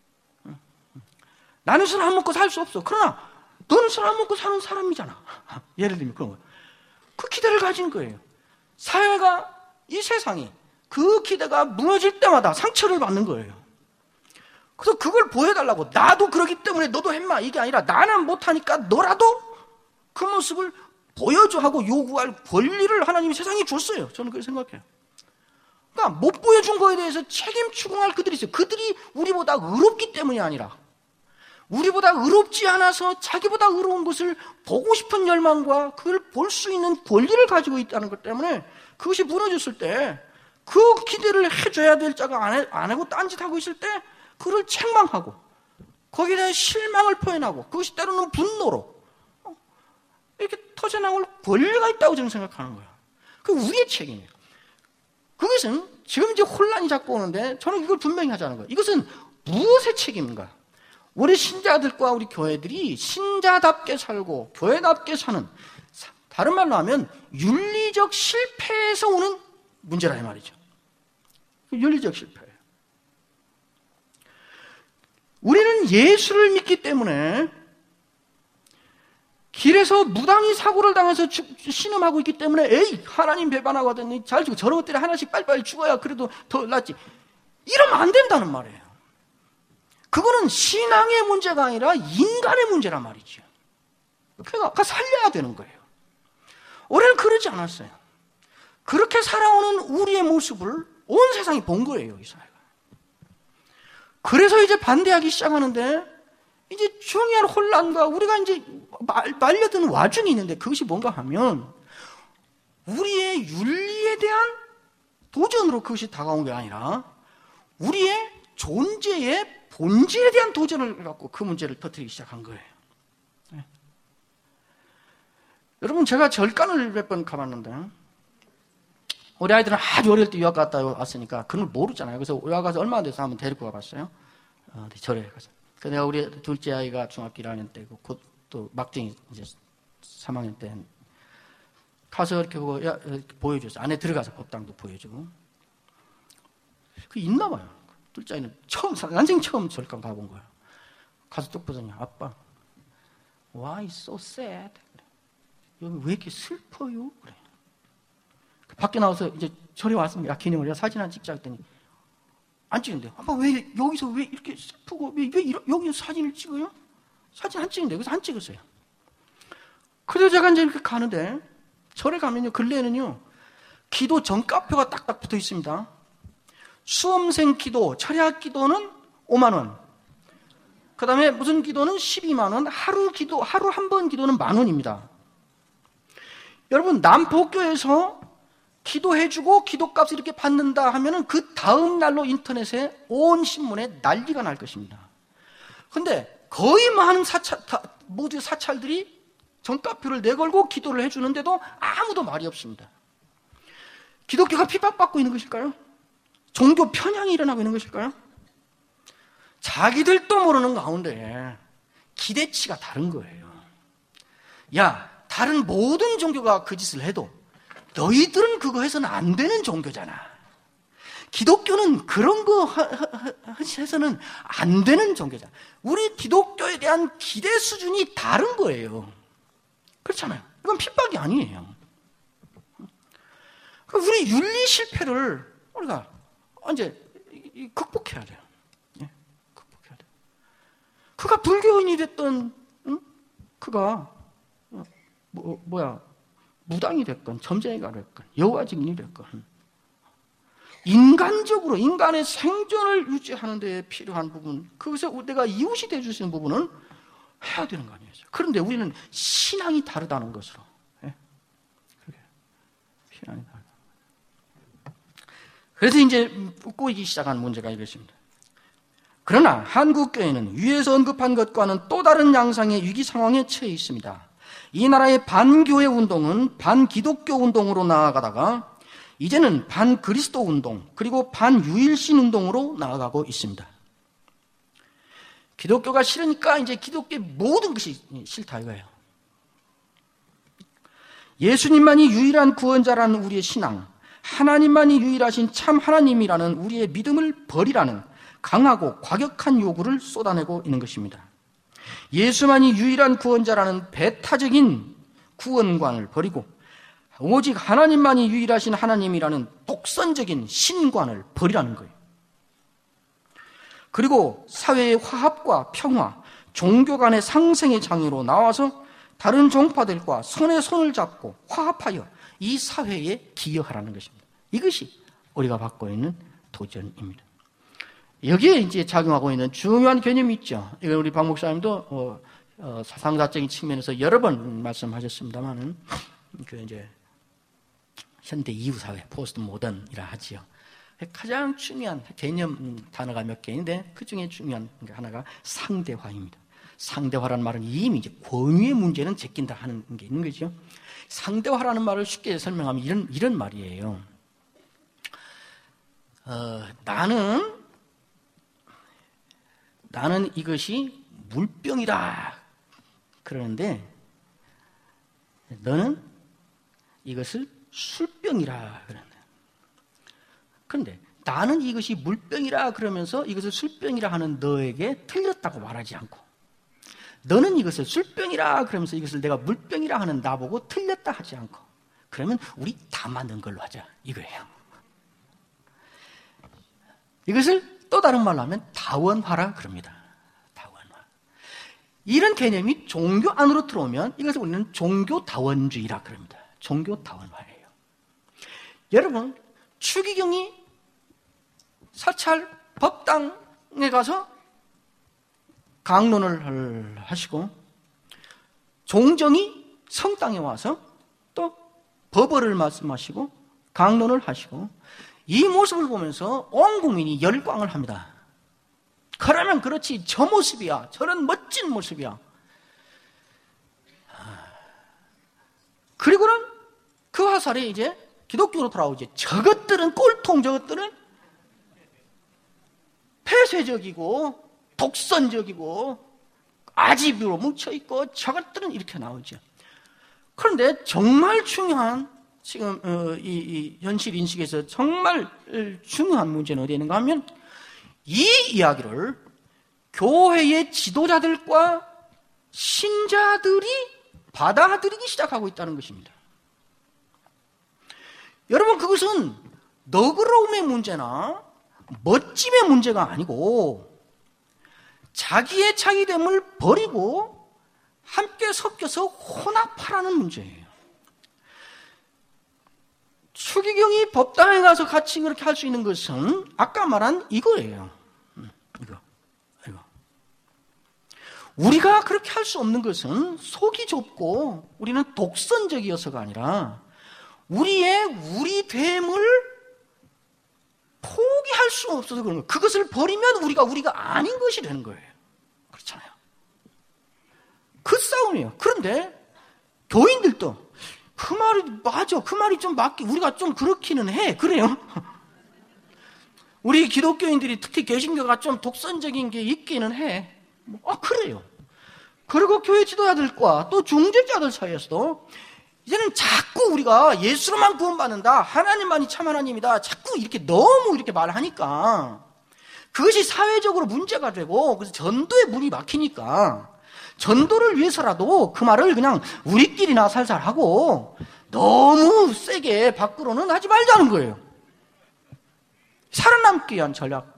S1: 나는 술 안 먹고 살 수 없어. 그러나 너는 술 안 먹고 사는 사람이잖아. 예를 들면 그런 거예요. 그 기대를 가진 거예요. 사회가, 이 세상이 그 기대가 무너질 때마다 상처를 받는 거예요. 그래서 그걸 보여달라고. 나도 그러기 때문에 너도 했마. 이게 아니라 나는 못하니까 너라도 그 모습을 보여줘 하고 요구할 권리를 하나님이 세상에 줬어요. 저는 그렇게 생각해요. 그러니까 못 보여준 거에 대해서 책임 추궁할 그들이 있어요. 그들이 우리보다 의롭기 때문이 아니라 우리보다 의롭지 않아서 자기보다 의로운 것을 보고 싶은 열망과 그걸 볼 수 있는 권리를 가지고 있다는 것 때문에 그것이 무너졌을 때 그 기대를 해줘야 될 자가 안 하고 딴짓하고 있을 때 그를 책망하고 거기에 대한 실망을 표현하고 그것이 때로는 분노로 이렇게 터져나올 권리가 있다고 저는 생각하는 거예요. 그게 우리의 책임이에요. 그것은 지금 이제 혼란이 자꾸 오는데 저는 이걸 분명히 하자는 거예요. 이것은 무엇의 책임인가? 우리 신자들과 우리 교회들이 신자답게 살고 교회답게 사는, 다른 말로 하면 윤리적 실패에서 오는 문제라 이 말이죠. 윤리적 실패예요. 우리는 예수를 믿기 때문에 길에서 무당이 사고를 당해서 신음하고 있기 때문에 에이 하나님 배반하고 하더니 잘 죽어 저런 것들이 하나씩 빨리빨리 죽어야 그래도 더 낫지 이러면 안 된다는 말이에요. 그거는 신앙의 문제가 아니라 인간의 문제란 말이죠. 그러니까 살려야 되는 거예요. 올해는 그러지 않았어요. 그렇게 살아오는 우리의 모습을 온 세상이 본 거예요, 이 사회가. 그래서 이제 반대하기 시작하는데 이제 중요한 혼란과 우리가 이제 말려드는 와중이 있는데 그것이 뭔가 하면 우리의 윤리에 대한 도전으로 그것이 다가온 게 아니라 우리의 존재의 본질에 대한 도전을 갖고 그 문제를 터뜨리기 시작한 거예요. 네. 여러분 제가 절간을 몇 번 가봤는데 우리 아이들은 아주 어릴 때 유학 갔다 왔으니까 그걸 모르잖아요. 그래서 유학 가서 얼마 안 돼서 한번 데리고 가봤어요. 절에 가서. 그래서 내가 우리 둘째 아이가 중학교 1학년 때고 곧 또 막둥이 이제 3학년 때 가서 이렇게 보여줬어요. 안에 들어가서 법당도 보여주고. 그 있나 봐요. 둘째 아이는 난생 처음 절간 가본 거예요. 가서 뚝 보더니 아빠, why so sad? 여기 왜 이렇게 슬퍼요? 그래. 밖에 나와서 이제 절에 왔습니다. 기념을 내가 사진 한 찍자 했더니 안 찍는데 아빠 왜 여기서 왜 이렇게 슬프고 왜 여기서 사진을 찍어요? 사진 안 찍는데 그래서 안 찍었어요. 그래서 제가 이제 이렇게 가는데 절에 가면요 근래에는요 기도 전가표가 딱딱 붙어 있습니다. 수험생 기도, 철야 기도는 5만 원. 그 다음에 무슨 기도는 12만 원. 하루 한 번 기도는 10,000원입니다. 여러분 남포교에서 기도해주고 기도값을 이렇게 받는다 하면은 그 다음 날로 인터넷에 온 신문에 난리가 날 것입니다. 근데 거의 많은 모두 사찰들이 전가표를 내걸고 기도를 해주는데도 아무도 말이 없습니다. 기독교가 핍박받고 있는 것일까요? 종교 편향이 일어나고 있는 것일까요? 자기들도 모르는 가운데 기대치가 다른 거예요. 야, 다른 모든 종교가 그 짓을 해도 너희들은 그거 해서는 안 되는 종교잖아. 기독교는 그런 거 해서는 안 되는 종교잖아. 우리 기독교에 대한 기대 수준이 다른 거예요. 그렇잖아요. 이건 핍박이 아니에요. 우리 윤리 실패를 우리가 이제 극복해야 돼요. 예, 극복해야 돼요. 그가 불교인이 됐던, 그가 무당이 됐건 점쟁이가 됐건 여호와 증인이 됐건 인간적으로 인간의 생존을 유지하는 데 필요한 부분, 그것에 내가 이웃이 되어줄 수 있는 부분은 해야 되는 거 아니에요. 그런데 우리는 신앙이 다르다는 것으로, 예? 그렇게 신앙이 다르다. 그래서 이제 꼬이기 시작한 문제가 이것입니다. 그러나 한국교회는 위에서 언급한 것과는 또 다른 양상의 위기 상황에 처해 있습니다. 이 나라의 반교회 운동은 반기독교 운동으로 나아가다가 이제는 반그리스도 운동 그리고 반유일신 운동으로 나아가고 있습니다. 기독교가 싫으니까 이제 기독교의 모든 것이 싫다 이거예요. 예수님만이 유일한 구원자라는 우리의 신앙, 하나님만이 유일하신 참 하나님이라는 우리의 믿음을 버리라는 강하고 과격한 요구를 쏟아내고 있는 것입니다. 예수만이 유일한 구원자라는 배타적인 구원관을 버리고 오직 하나님만이 유일하신 하나님이라는 독선적인 신관을 버리라는 거예요. 그리고 사회의 화합과 평화, 종교 간의 상생의 장애로 나와서 다른 종파들과 손에 손을 잡고 화합하여 이 사회에 기여하라는 것입니다. 이것이 우리가 받고 있는 도전입니다. 여기에 이제 작용하고 있는 중요한 개념이 있죠. 이건 우리 박 목사님도 사상사적인 측면에서 여러 번 말씀하셨습니다만은 이제 현대 이후 사회, 포스트 모던이라 하지요. 가장 중요한 개념 단어가 몇 개인데 그 중에 중요한 하나가 상대화입니다. 상대화라는 말은 이미 이제 권위의 문제는 제낀다 하는 게 있는 거죠. 상대화라는 말을 쉽게 설명하면 이런 말이에요. 나는 이것이 물병이다 그러는데 너는 이것을 술병이라 그런다. 그런데 나는 이것이 물병이라 그러면서 이것을 술병이라 하는 너에게 틀렸다고 말하지 않고 너는 이것을 술병이라 그러면서 이것을 내가 물병이라 하는 나보고 틀렸다 하지 않고, 그러면 우리 다 맞는 걸로 하자 이거예요. 이것을 또 다른 말로 하면 다원화라 그럽니다. 다원화. 이런 개념이 종교 안으로 들어오면 이것을 우리는 종교다원주의라 그럽니다. 종교다원화예요. 여러분, 추기경이 사찰 법당에 가서 강론을 하시고, 종정이 성당에 와서 또 법어를 말씀하시고 강론을 하시고, 이 모습을 보면서 온 국민이 열광을 합니다. 그러면 그렇지, 저 모습이야, 저런 멋진 모습이야. 그리고는 그 화살이 이제 기독교로 돌아오지. 저것들은 꼴통, 저것들은 폐쇄적이고 독선적이고 아집으로 뭉쳐있고 저것들은 이렇게 나오죠. 그런데 정말 중요한, 지금 이 현실 인식에서 정말 중요한 문제는 어디에 있는가 하면, 이 이야기를 교회의 지도자들과 신자들이 받아들이기 시작하고 있다는 것입니다. 여러분, 그것은 너그러움의 문제나 멋짐의 문제가 아니고 자기의 자기됨을 버리고 함께 섞여서 혼합하라는 문제예요. 추기경이 법당에 가서 같이 그렇게 할 수 있는 것은 아까 말한 이거예요. 이거. 우리가 그렇게 할 수 없는 것은 속이 좁고 우리는 독선적이어서가 아니라 우리 됨을 포기할 수 없어서 그런 거예요. 그것을 버리면 우리가 아닌 것이 되는 거예요. 그렇잖아요. 그 싸움이에요. 그런데 교인들도 그 말이 맞아, 그 말이 좀 맞기, 우리가 좀 그렇기는 해. 그래요. 우리 기독교인들이 특히 개신교가 좀 독선적인 게 있기는 해. 그래요. 그리고 교회 지도자들과 또 중직자들 사이에서도 이제는 자꾸 우리가 예수로만 구원받는다, 하나님만이 참 하나님이다, 자꾸 이렇게 너무 이렇게 말하니까 그것이 사회적으로 문제가 되고, 그래서 전도의 문이 막히니까 전도를 위해서라도 그 말을 그냥 우리끼리나 살살 하고 너무 세게 밖으로는 하지 말자는 거예요. 살아남기 위한 전략이죠.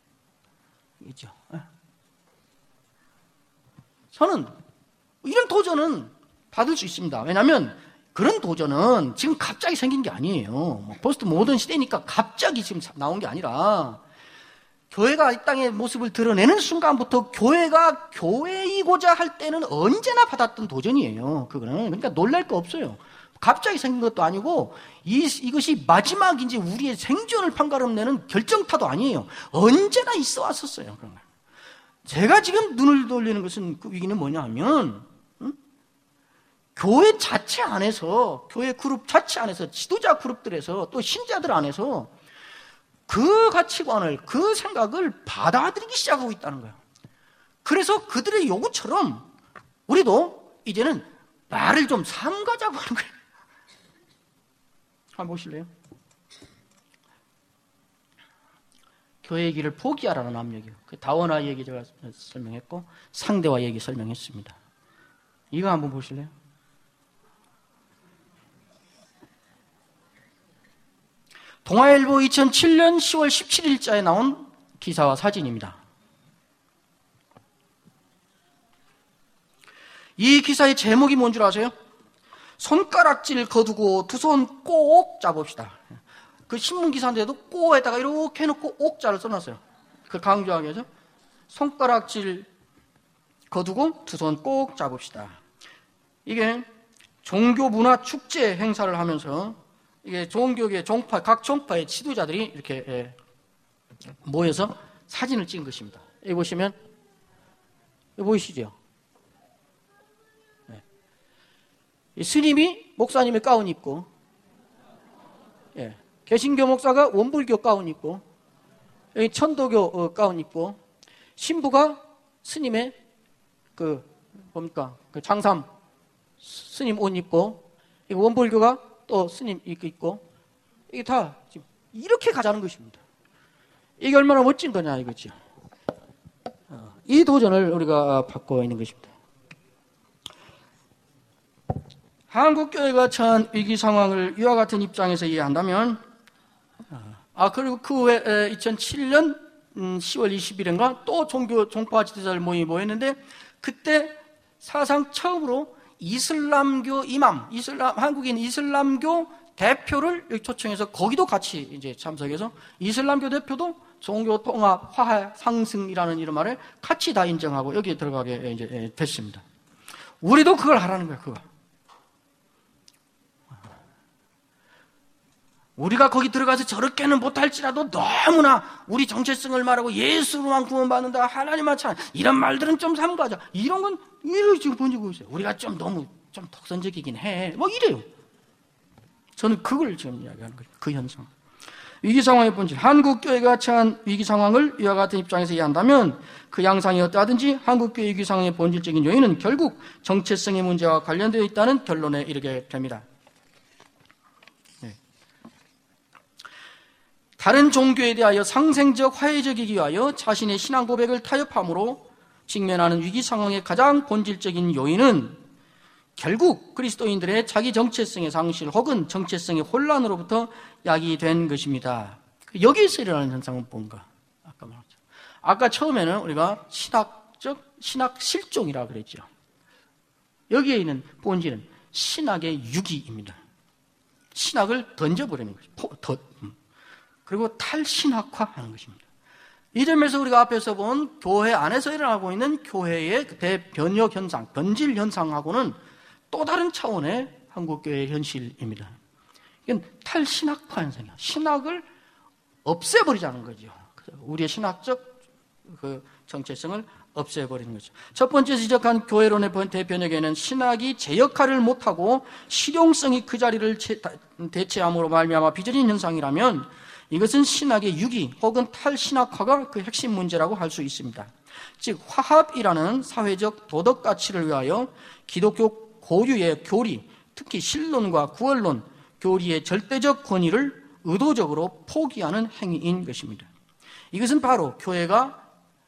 S1: 저는 이런 도전은 받을 수 있습니다. 왜냐하면 그런 도전은 지금 갑자기 생긴 게 아니에요. 포스트 모던 시대니까 갑자기 지금 나온 게 아니라, 교회가 이 땅의 모습을 드러내는 순간부터 교회가 교회이고자 할 때는 언제나 받았던 도전이에요. 그거는. 그러니까 놀랄 거 없어요. 갑자기 생긴 것도 아니고 이것이 마지막인지 우리의 생존을 판가름내는 결정타도 아니에요. 언제나 있어 왔었어요. 그런 거. 제가 지금 눈을 돌리는 것은 그 위기는 뭐냐 하면, 교회 자체 안에서, 교회 그룹 자체 안에서, 지도자 그룹들에서, 또 신자들 안에서 그 가치관을, 그 생각을 받아들이기 시작하고 있다는 거예요. 그래서 그들의 요구처럼 우리도 이제는 말을 좀 삼가자고 하는 거예요. 한번 보실래요? 교회의 길을 포기하라는 압력이요. 그 다원화 얘기 제가 설명했고, 상대화 얘기 설명했습니다. 이거 한번 보실래요? 동아일보 2007년 10월 17일자에 나온 기사와 사진입니다. 이 기사의 제목이 뭔 줄 아세요? 손가락질 거두고 두 손 꼭 잡읍시다. 그 신문 기사인데도 꼬에다가 이렇게 해놓고 옥자를 써놨어요. 그걸 강조하기 위해서. 손가락질 거두고 두 손 꼭 잡읍시다. 이게 종교 문화 축제 행사를 하면서, 이게 종교계 종파, 각 종파의 지도자들이 이렇게 모여서 사진을 찍은 것입니다. 여기 보시면, 여기 보이시죠? 네. 스님이 목사님의 가운 입고, 예. 개신교 목사가 원불교 가운 입고, 여기 천도교 가운 입고, 신부가 스님의 그 장삼 스님 옷 입고, 원불교가 또 스님 입고, 이게 다 지금 이렇게 가자는 것입니다. 이게 얼마나 멋진 거냐 이거죠. 이 도전을 우리가 받고 있는 것입니다.
S2: 한국교회가 처한 위기 상황을 이와 같은 입장에서 이해한다면, 그리고 그 후에 2007년 10월 20일인가 또 종파 지도자들 모임이 모였는데, 그때 사상 처음으로 이슬람교 이맘, 한국인 이슬람교 대표를 초청해서 거기도 같이 이제 참석해서 이슬람교 대표도 종교 통합 화해 상승이라는 이름 아래 같이 다 인정하고 여기에 들어가게 이제 됐습니다. 우리도 그걸 하라는 거야, 그거. 우리가 거기 들어가서 저렇게는 못할지라도 너무나 우리 정체성을 말하고 예수로만 구원받는다, 하나님만 찬 이런 말들은 좀 삼가자. 이런 건 이렇게 지금 번지고 있어요. 우리가 좀 너무 좀 독선적이긴 해. 뭐 이래요. 저는 그걸 지금 이야기하는 거예요. 그 현상. 위기 상황의 본질. 한국교회가 처한 위기 상황을 이와 같은 입장에서 이해한다면 그 양상이 어떠하든지 한국교회 위기 상황의 본질적인 요인은 결국 정체성의 문제와 관련되어 있다는 결론에 이르게 됩니다. 다른 종교에 대하여 상생적 화해적이기 위하여 자신의 신앙 고백을 타협함으로 직면하는 위기 상황의 가장 본질적인 요인은 결국 그리스도인들의 자기 정체성의 상실 혹은 정체성의 혼란으로부터 야기된 것입니다. 여기에서 일어나는 현상은 뭔가? 아까 말했죠. 아까 처음에는 우리가 신학 실종이라고 그랬죠. 여기에 있는 본질은 신학의 유기입니다. 신학을 던져버리는 것이죠. 그리고 탈신학화하는 것입니다. 이 점에서 우리가 앞에서 본 교회 안에서 일어나고 있는 교회의 대변혁 현상, 변질 현상하고는 또 다른 차원의 한국교회의 현실입니다. 이건 탈신학화 현상이에요. 신학을 없애버리자는 거죠. 우리의 신학적 정체성을 없애버리는 거죠. 첫 번째 지적한 교회론의 대변혁에는 신학이 제 역할을 못하고 실용성이 그 자리를 대체함으로 말미암아 빚어진 현상이라면 이것은 신학의 유기 혹은 탈신학화가 그 핵심 문제라고 할 수 있습니다. 즉 화합이라는 사회적 도덕 가치를 위하여 기독교 고유의 교리, 특히 신론과 구원론, 교리의 절대적 권위를 의도적으로 포기하는 행위인 것입니다. 이것은 바로 교회가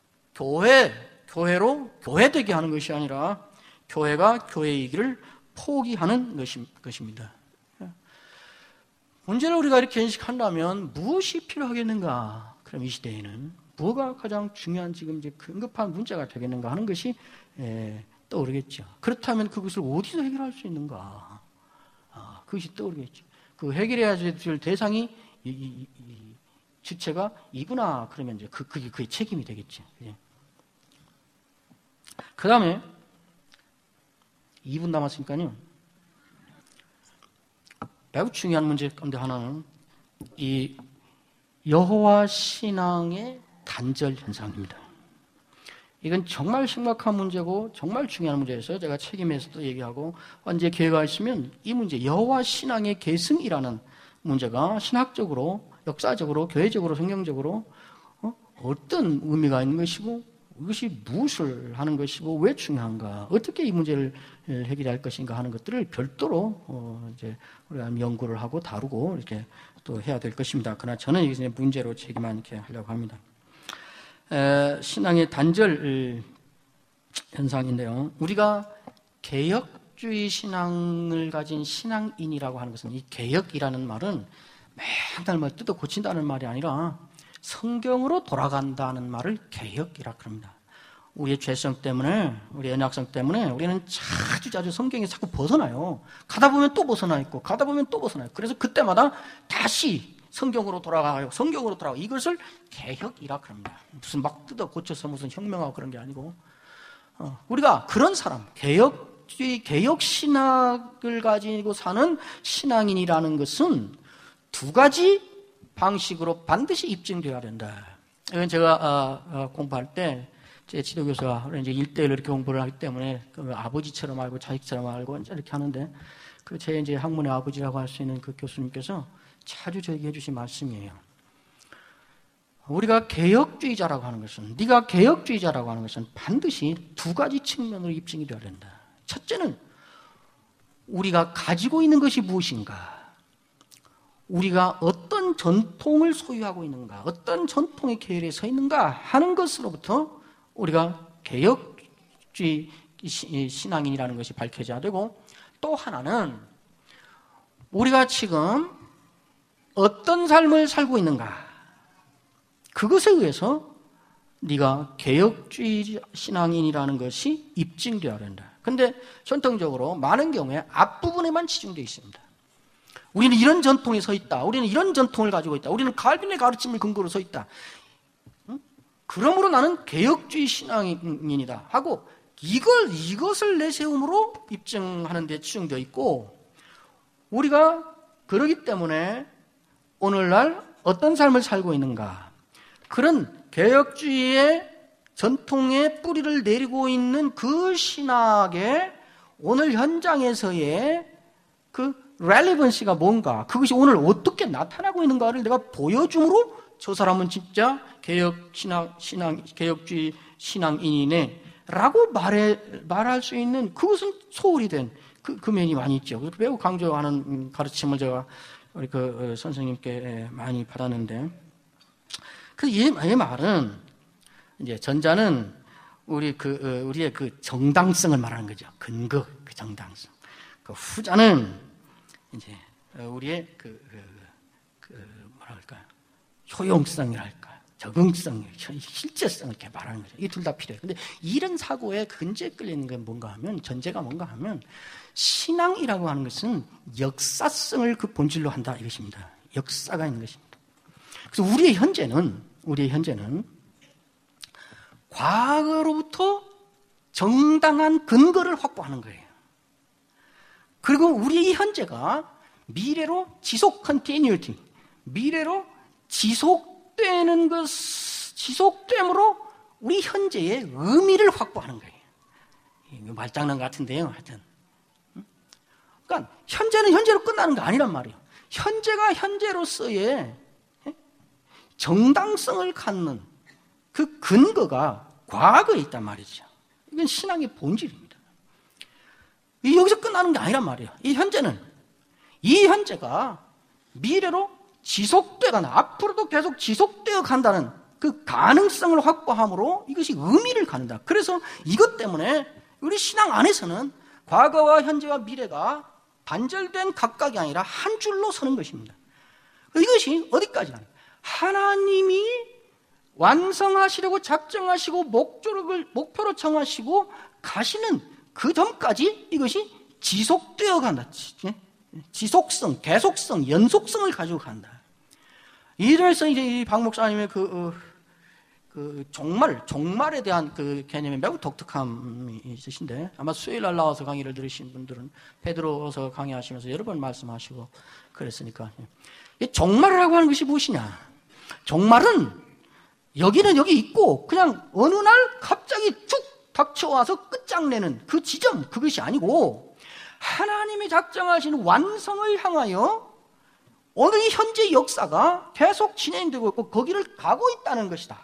S2: 교회로 교회되게 하는 것이 아니라 교회가 교회이기를 포기하는 것입니다. 문제를 우리가 이렇게 인식한다면 무엇이 필요하겠는가? 그럼 이 시대에는 뭐가 가장 중요한 지금 이제 긴급한 문제가 되겠는가 하는 것이 떠오르겠죠. 그렇다면 그것을 어디서 해결할 수 있는가? 그것이 떠오르겠죠. 그 해결해야 될 대상이 이 주체가 이구나. 그러면 이제 그게 그의 책임이 되겠죠. 그 다음에 2분 남았으니까요. 매우 중요한 문제 가운데 하나는 이 여호와 신앙의 단절 현상입니다. 이건 정말 심각한 문제고 정말 중요한 문제여서 제가 책임에서도 얘기하고 언제 기회가 있으면 이 문제 여호와 신앙의 계승이라는 문제가 신학적으로 역사적으로 교회적으로 성경적으로 어떤 의미가 있는 것이고 이것이 무엇을 하는 것이고 왜 중요한가 어떻게 이 문제를 해결할 것인가 하는 것들을 별도로 이제 우리가 연구를 하고 다루고 이렇게 또 해야 될 것입니다. 그러나 저는 이것은 문제로 제기만 이렇게 하려고 합니다. 신앙의 단절 현상인데요. 우리가 개혁주의 신앙을 가진 신앙인이라고 하는 것은 이 개혁이라는 말은 맨날 뭐 뜯어 고친다는 말이 아니라 성경으로 돌아간다는 말을 개혁이라 그럽니다. 우리의 죄성 때문에, 우리의 연약성 때문에 우리는 자주 성경에 자꾸 벗어나요. 가다 보면 또 벗어나 있고, 가다 보면 또 벗어나요. 그래서 그때마다 다시 성경으로 돌아가요. 성경으로 돌아가요. 이것을 개혁이라 그럽니다. 무슨 막 뜯어 고쳐서 무슨 혁명하고 그런 게 아니고, 우리가 그런 사람, 개혁 신학을 가지고 사는 신앙인이라는 것은 두 가지 방식으로 반드시 입증되어야 된다. 이건 제가 공부할 때 제 지도교수가 이제 1대1로 이렇게 공부를 하기 때문에 그 아버지처럼 알고 자식처럼 알고 이렇게 하는데 그 제 이제 학문의 아버지라고 할 수 있는 그 교수님께서 자주 저에게 해주신 말씀이에요. 우리가 개혁주의자라고 하는 것은 네가 개혁주의자라고 하는 것은 반드시 두 가지 측면으로 입증이 되어야 된다. 첫째는 우리가 가지고 있는 것이 무엇인가? 우리가 어떤 전통을 소유하고 있는가, 어떤 전통의 계열에 서 있는가 하는 것으로부터 우리가 개혁주의 신앙인이라는 것이 밝혀져야 되고, 또 하나는 우리가 지금 어떤 삶을 살고 있는가, 그것에 의해서 네가 개혁주의 신앙인이라는 것이 입증되어야 된다. 근데 전통적으로 많은 경우에 앞부분에만 치중되어 있습니다. 우리는 이런 전통에 서 있다. 우리는 이런 전통을 가지고 있다. 우리는 칼빈의 가르침을 근거로 서 있다. 그러므로 나는 개혁주의 신앙인이다 하고 이것을 내세움으로 입증하는 데 치중되어 있고, 우리가 그러기 때문에 오늘날 어떤 삶을 살고 있는가, 그런 개혁주의의 전통의 뿌리를 내리고 있는 그 신학의 오늘 현장에서의 그 렐리번시가 뭔가, 그것이 오늘 어떻게 나타나고 있는가를 내가 보여줌으로 저 사람은 진짜 개혁주의 신앙인이네 라고 말할 수 있는, 그것은 소홀히 된 그 면이 많이 있죠. 그래서 매우 강조하는 가르침을 제가 우리 그 선생님께 많이 받았는데, 그 이 말은 이제 전자는 우리의 그 정당성을 말하는 거죠. 근거, 그 정당성. 그 후자는 이제 우리의 뭐랄까요, 효용성이랄까, 적응성, 실제성을 이렇게 말하는 거죠. 이 둘 다 필요해요. 근데 이런 사고에 근저에 끌리는 게 뭔가 하면, 전제가 뭔가 하면, 신앙이라고 하는 것은 역사성을 그 본질로 한다 이것입니다. 역사가 있는 것입니다. 그래서 우리의 현재는 과거로부터 정당한 근거를 확보하는 거예요. 그리고 우리의 현재가 미래로 continuity, 미래로 지속됨으로 우리 현재의 의미를 확보하는 거예요. 말장난 같은데요, 하여튼. 그러니까 현재는 현재로 끝나는 게 아니란 말이에요. 현재가 현재로서의 정당성을 갖는 그 근거가 과거에 있단 말이죠. 이건 신앙의 본질입니다. 여기서 끝나는 게 아니란 말이에요. 이 현재가 미래로 지속되거나 앞으로도 계속 지속되어 간다는 그 가능성을 확보함으로 이것이 의미를 갖는다. 그래서 이것 때문에 우리 신앙 안에서는 과거와 현재와 미래가 단절된 각각이 아니라 한 줄로 서는 것입니다. 이것이 어디까지나 하나님이 완성하시려고 작정하시고 목표로 정하시고 가시는 그 점까지 이것이 지속되어 간다. 지속성, 계속성, 연속성을 가지고 간다. 이래서 이제 이 박 목사님의 종말에 대한 그 개념이 매우 독특함이 있으신데, 아마 수요일날 나와서 강의를 들으신 분들은 베드로서 강의하시면서 여러 번 말씀하시고 그랬으니까. 이 종말이라고 하는 것이 무엇이냐? 종말은 여기는 여기 있고 그냥 어느 날 갑자기 쭉 닥쳐와서 끝장내는 그 지점, 그것이 아니고 하나님이 작정하신 완성을 향하여 오늘 현재 역사가 계속 진행되고 있고 거기를 가고 있다는 것이다.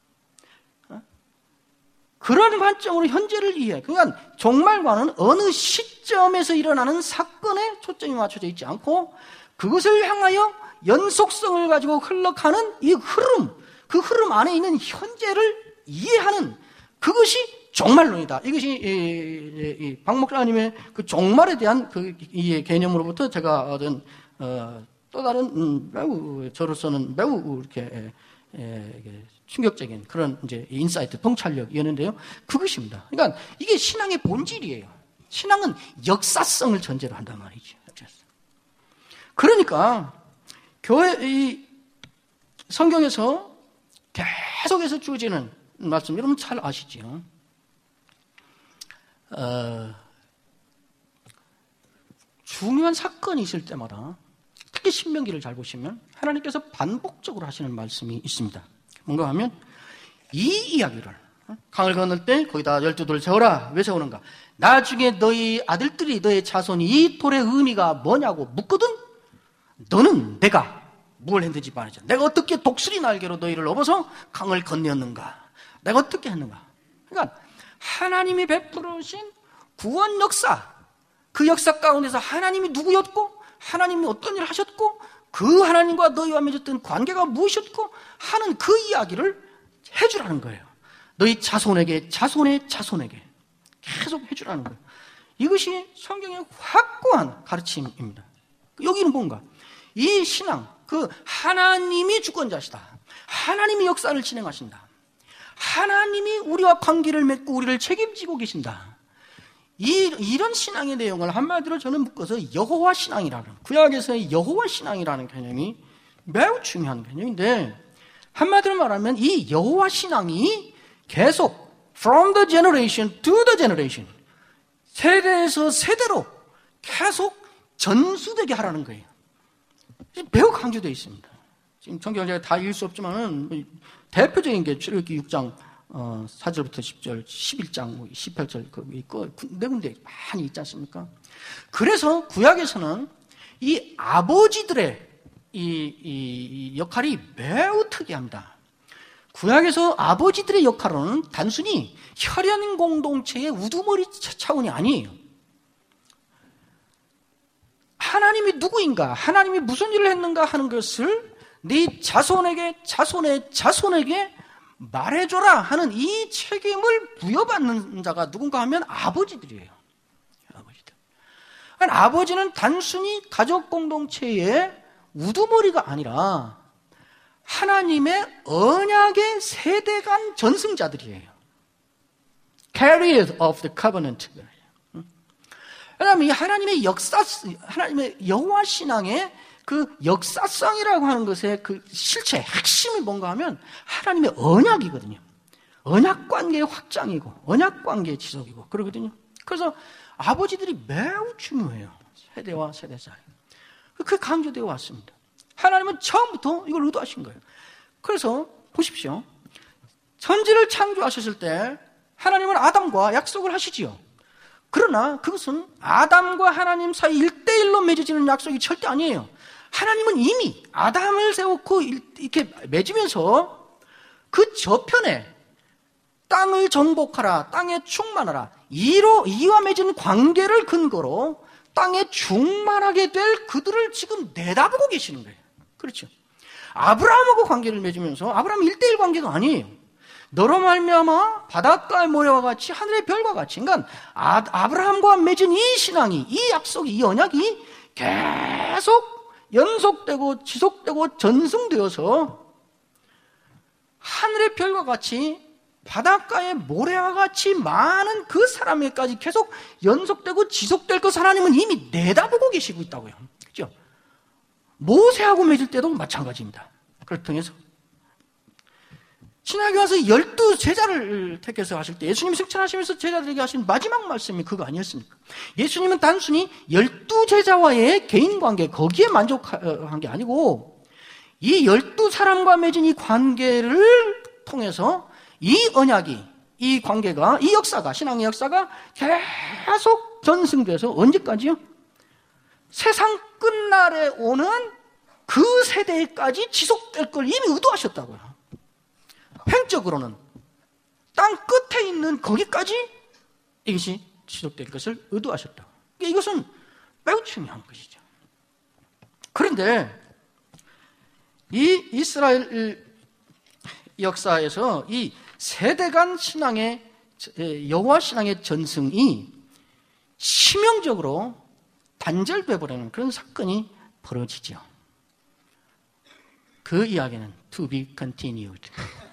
S2: 그런 관점으로 현재를 이해해. 그러니까 종말과는 어느 시점에서 일어나는 사건에 초점이 맞춰져 있지 않고 그것을 향하여 연속성을 가지고 흘러가는 이 흐름, 그 흐름 안에 있는 현재를 이해하는 그것이 종말론이다. 이것이 박 목사님의 그 종말에 대한 그 이해 개념으로부터 제가 얻은 또 다른 매우 저로서는 매우 이렇게 충격적인 그런 이제 인사이트, 통찰력이었는데요. 그것입니다. 그러니까 이게 신앙의 본질이에요. 신앙은 역사성을 전제로 한단 말이죠. 그러니까 이 성경에서 계속해서 주어지는 말씀, 여러분 잘 아시죠? 중요한 사건이 있을 때마다 특히 신명기를 잘 보시면 하나님께서 반복적으로 하시는 말씀이 있습니다. 뭔가 하면 이 이야기를, 강을 건널 때 거기다 12돌을 세워라. 왜 세우는가? 나중에 너희 아들들이, 너희 자손이 이 돌의 의미가 뭐냐고 묻거든 너는 내가 뭘 했는지 말이죠. 내가 어떻게 독수리 날개로 너희를 업어서 강을 건넜는가? 내가 어떻게 했는가? 그러니까 하나님이 베풀으신 구원 역사, 그 역사 가운데서 하나님이 누구였고 하나님이 어떤 일을 하셨고 그 하나님과 너희와 맺었던 관계가 무엇이었고 하는 그 이야기를 해주라는 거예요. 너희 자손에게, 자손의 자손에게 계속 해주라는 거예요. 이것이 성경의 확고한 가르침입니다. 여기는 뭔가? 이 신앙, 하나님이 주권자시다. 하나님이 역사를 진행하신다. 하나님이 우리와 관계를 맺고 우리를 책임지고 계신다. 이런 신앙의 내용을 한마디로 저는 묶어서 여호와 신앙이라는, 구약에서의 여호와 신앙이라는 개념이 매우 중요한 개념인데, 한마디로 말하면 이 여호와 신앙이 계속 from the generation to the generation, 세대에서 세대로 계속 전수되게 하라는 거예요. 매우 강조되어 있습니다. 지금 성경을 제가 다 읽을 수 없지만은 대표적인 게 출애굽기 6장 4절부터 10절, 11장 18절 거기 있고 네 군데 많이 있지 않습니까? 그래서 구약에서는 이 아버지들의 이 역할이 매우 특이합니다. 구약에서 아버지들의 역할은 단순히 혈연 공동체의 우두머리 차원이 아니에요. 하나님이 누구인가, 하나님이 무슨 일을 했는가 하는 것을 네 자손에게, 자손의 자손에게 말해줘라 하는 이 책임을 부여받는 자가 누군가 하면 아버지들이에요. 아버지들. 그러니까 아버지는 단순히 가족 공동체의 우두머리가 아니라 하나님의 언약의 세대 간 전승자들이에요. Carriers of the covenant. 그다음에 하나님의 하나님의 여호와 신앙의 그 역사성이라고 하는 것의 그 실체, 핵심이 뭔가 하면 하나님의 언약이거든요. 언약 관계의 확장이고, 언약 관계의 지속이고, 그러거든요. 그래서 아버지들이 매우 중요해요. 세대와 세대 사이. 그게 강조되어 왔습니다. 하나님은 처음부터 이걸 의도하신 거예요. 그래서 보십시오. 천지를 창조하셨을 때 하나님은 아담과 약속을 하시지요. 그러나 그것은 아담과 하나님 사이 1대1로 맺어지는 약속이 절대 아니에요. 하나님은 이미 아담을 세우고 이렇게 맺으면서 그 저편에 땅을 정복하라, 땅에 충만하라, 이와 맺은 관계를 근거로 땅에 충만하게 될 그들을 지금 내다보고 계시는 거예요. 그렇죠. 아브라함하고 관계를 맺으면서, 아브라함은 1대1 관계가 아니에요. 너로 말미암아 바닷가의 모래와 같이 하늘의 별과 같이, 그러니까 아브라함과 맺은 이 신앙이, 이 약속이, 이 언약이 계속 연속되고 지속되고 전승되어서 하늘의 별과 같이 바닷가의 모래와 같이 많은 그 사람에게까지 계속 연속되고 지속될 것 하나님은 이미 내다보고 계시고 있다고요. 그렇죠? 모세하고 맺을 때도 마찬가지입니다. 그걸 통해서 신약에 와서 12제자를 택해서 하실 때 예수님이 승천하시면서 제자들에게 하신 마지막 말씀이 그거 아니었습니까? 예수님은 단순히 12제자와의 개인관계, 거기에 만족한 게 아니고 이 12사람과 맺은 이 관계를 통해서 이 언약이, 이 관계가, 이 역사가, 신앙의 역사가 계속 전승돼서 언제까지요? 세상 끝날에 오는 그 세대까지 지속될 걸 이미 의도하셨다고요. 횡적으로는 땅 끝에 있는 거기까지 이것이 지속될 것을 의도하셨다. 이것은 매우 중요한 것이죠. 그런데 이 이스라엘 역사에서 이 세대 간 신앙의 여호와 신앙의 전승이 치명적으로 단절되어버리는 그런 사건이 벌어지죠. 그 이야기는 to be continued.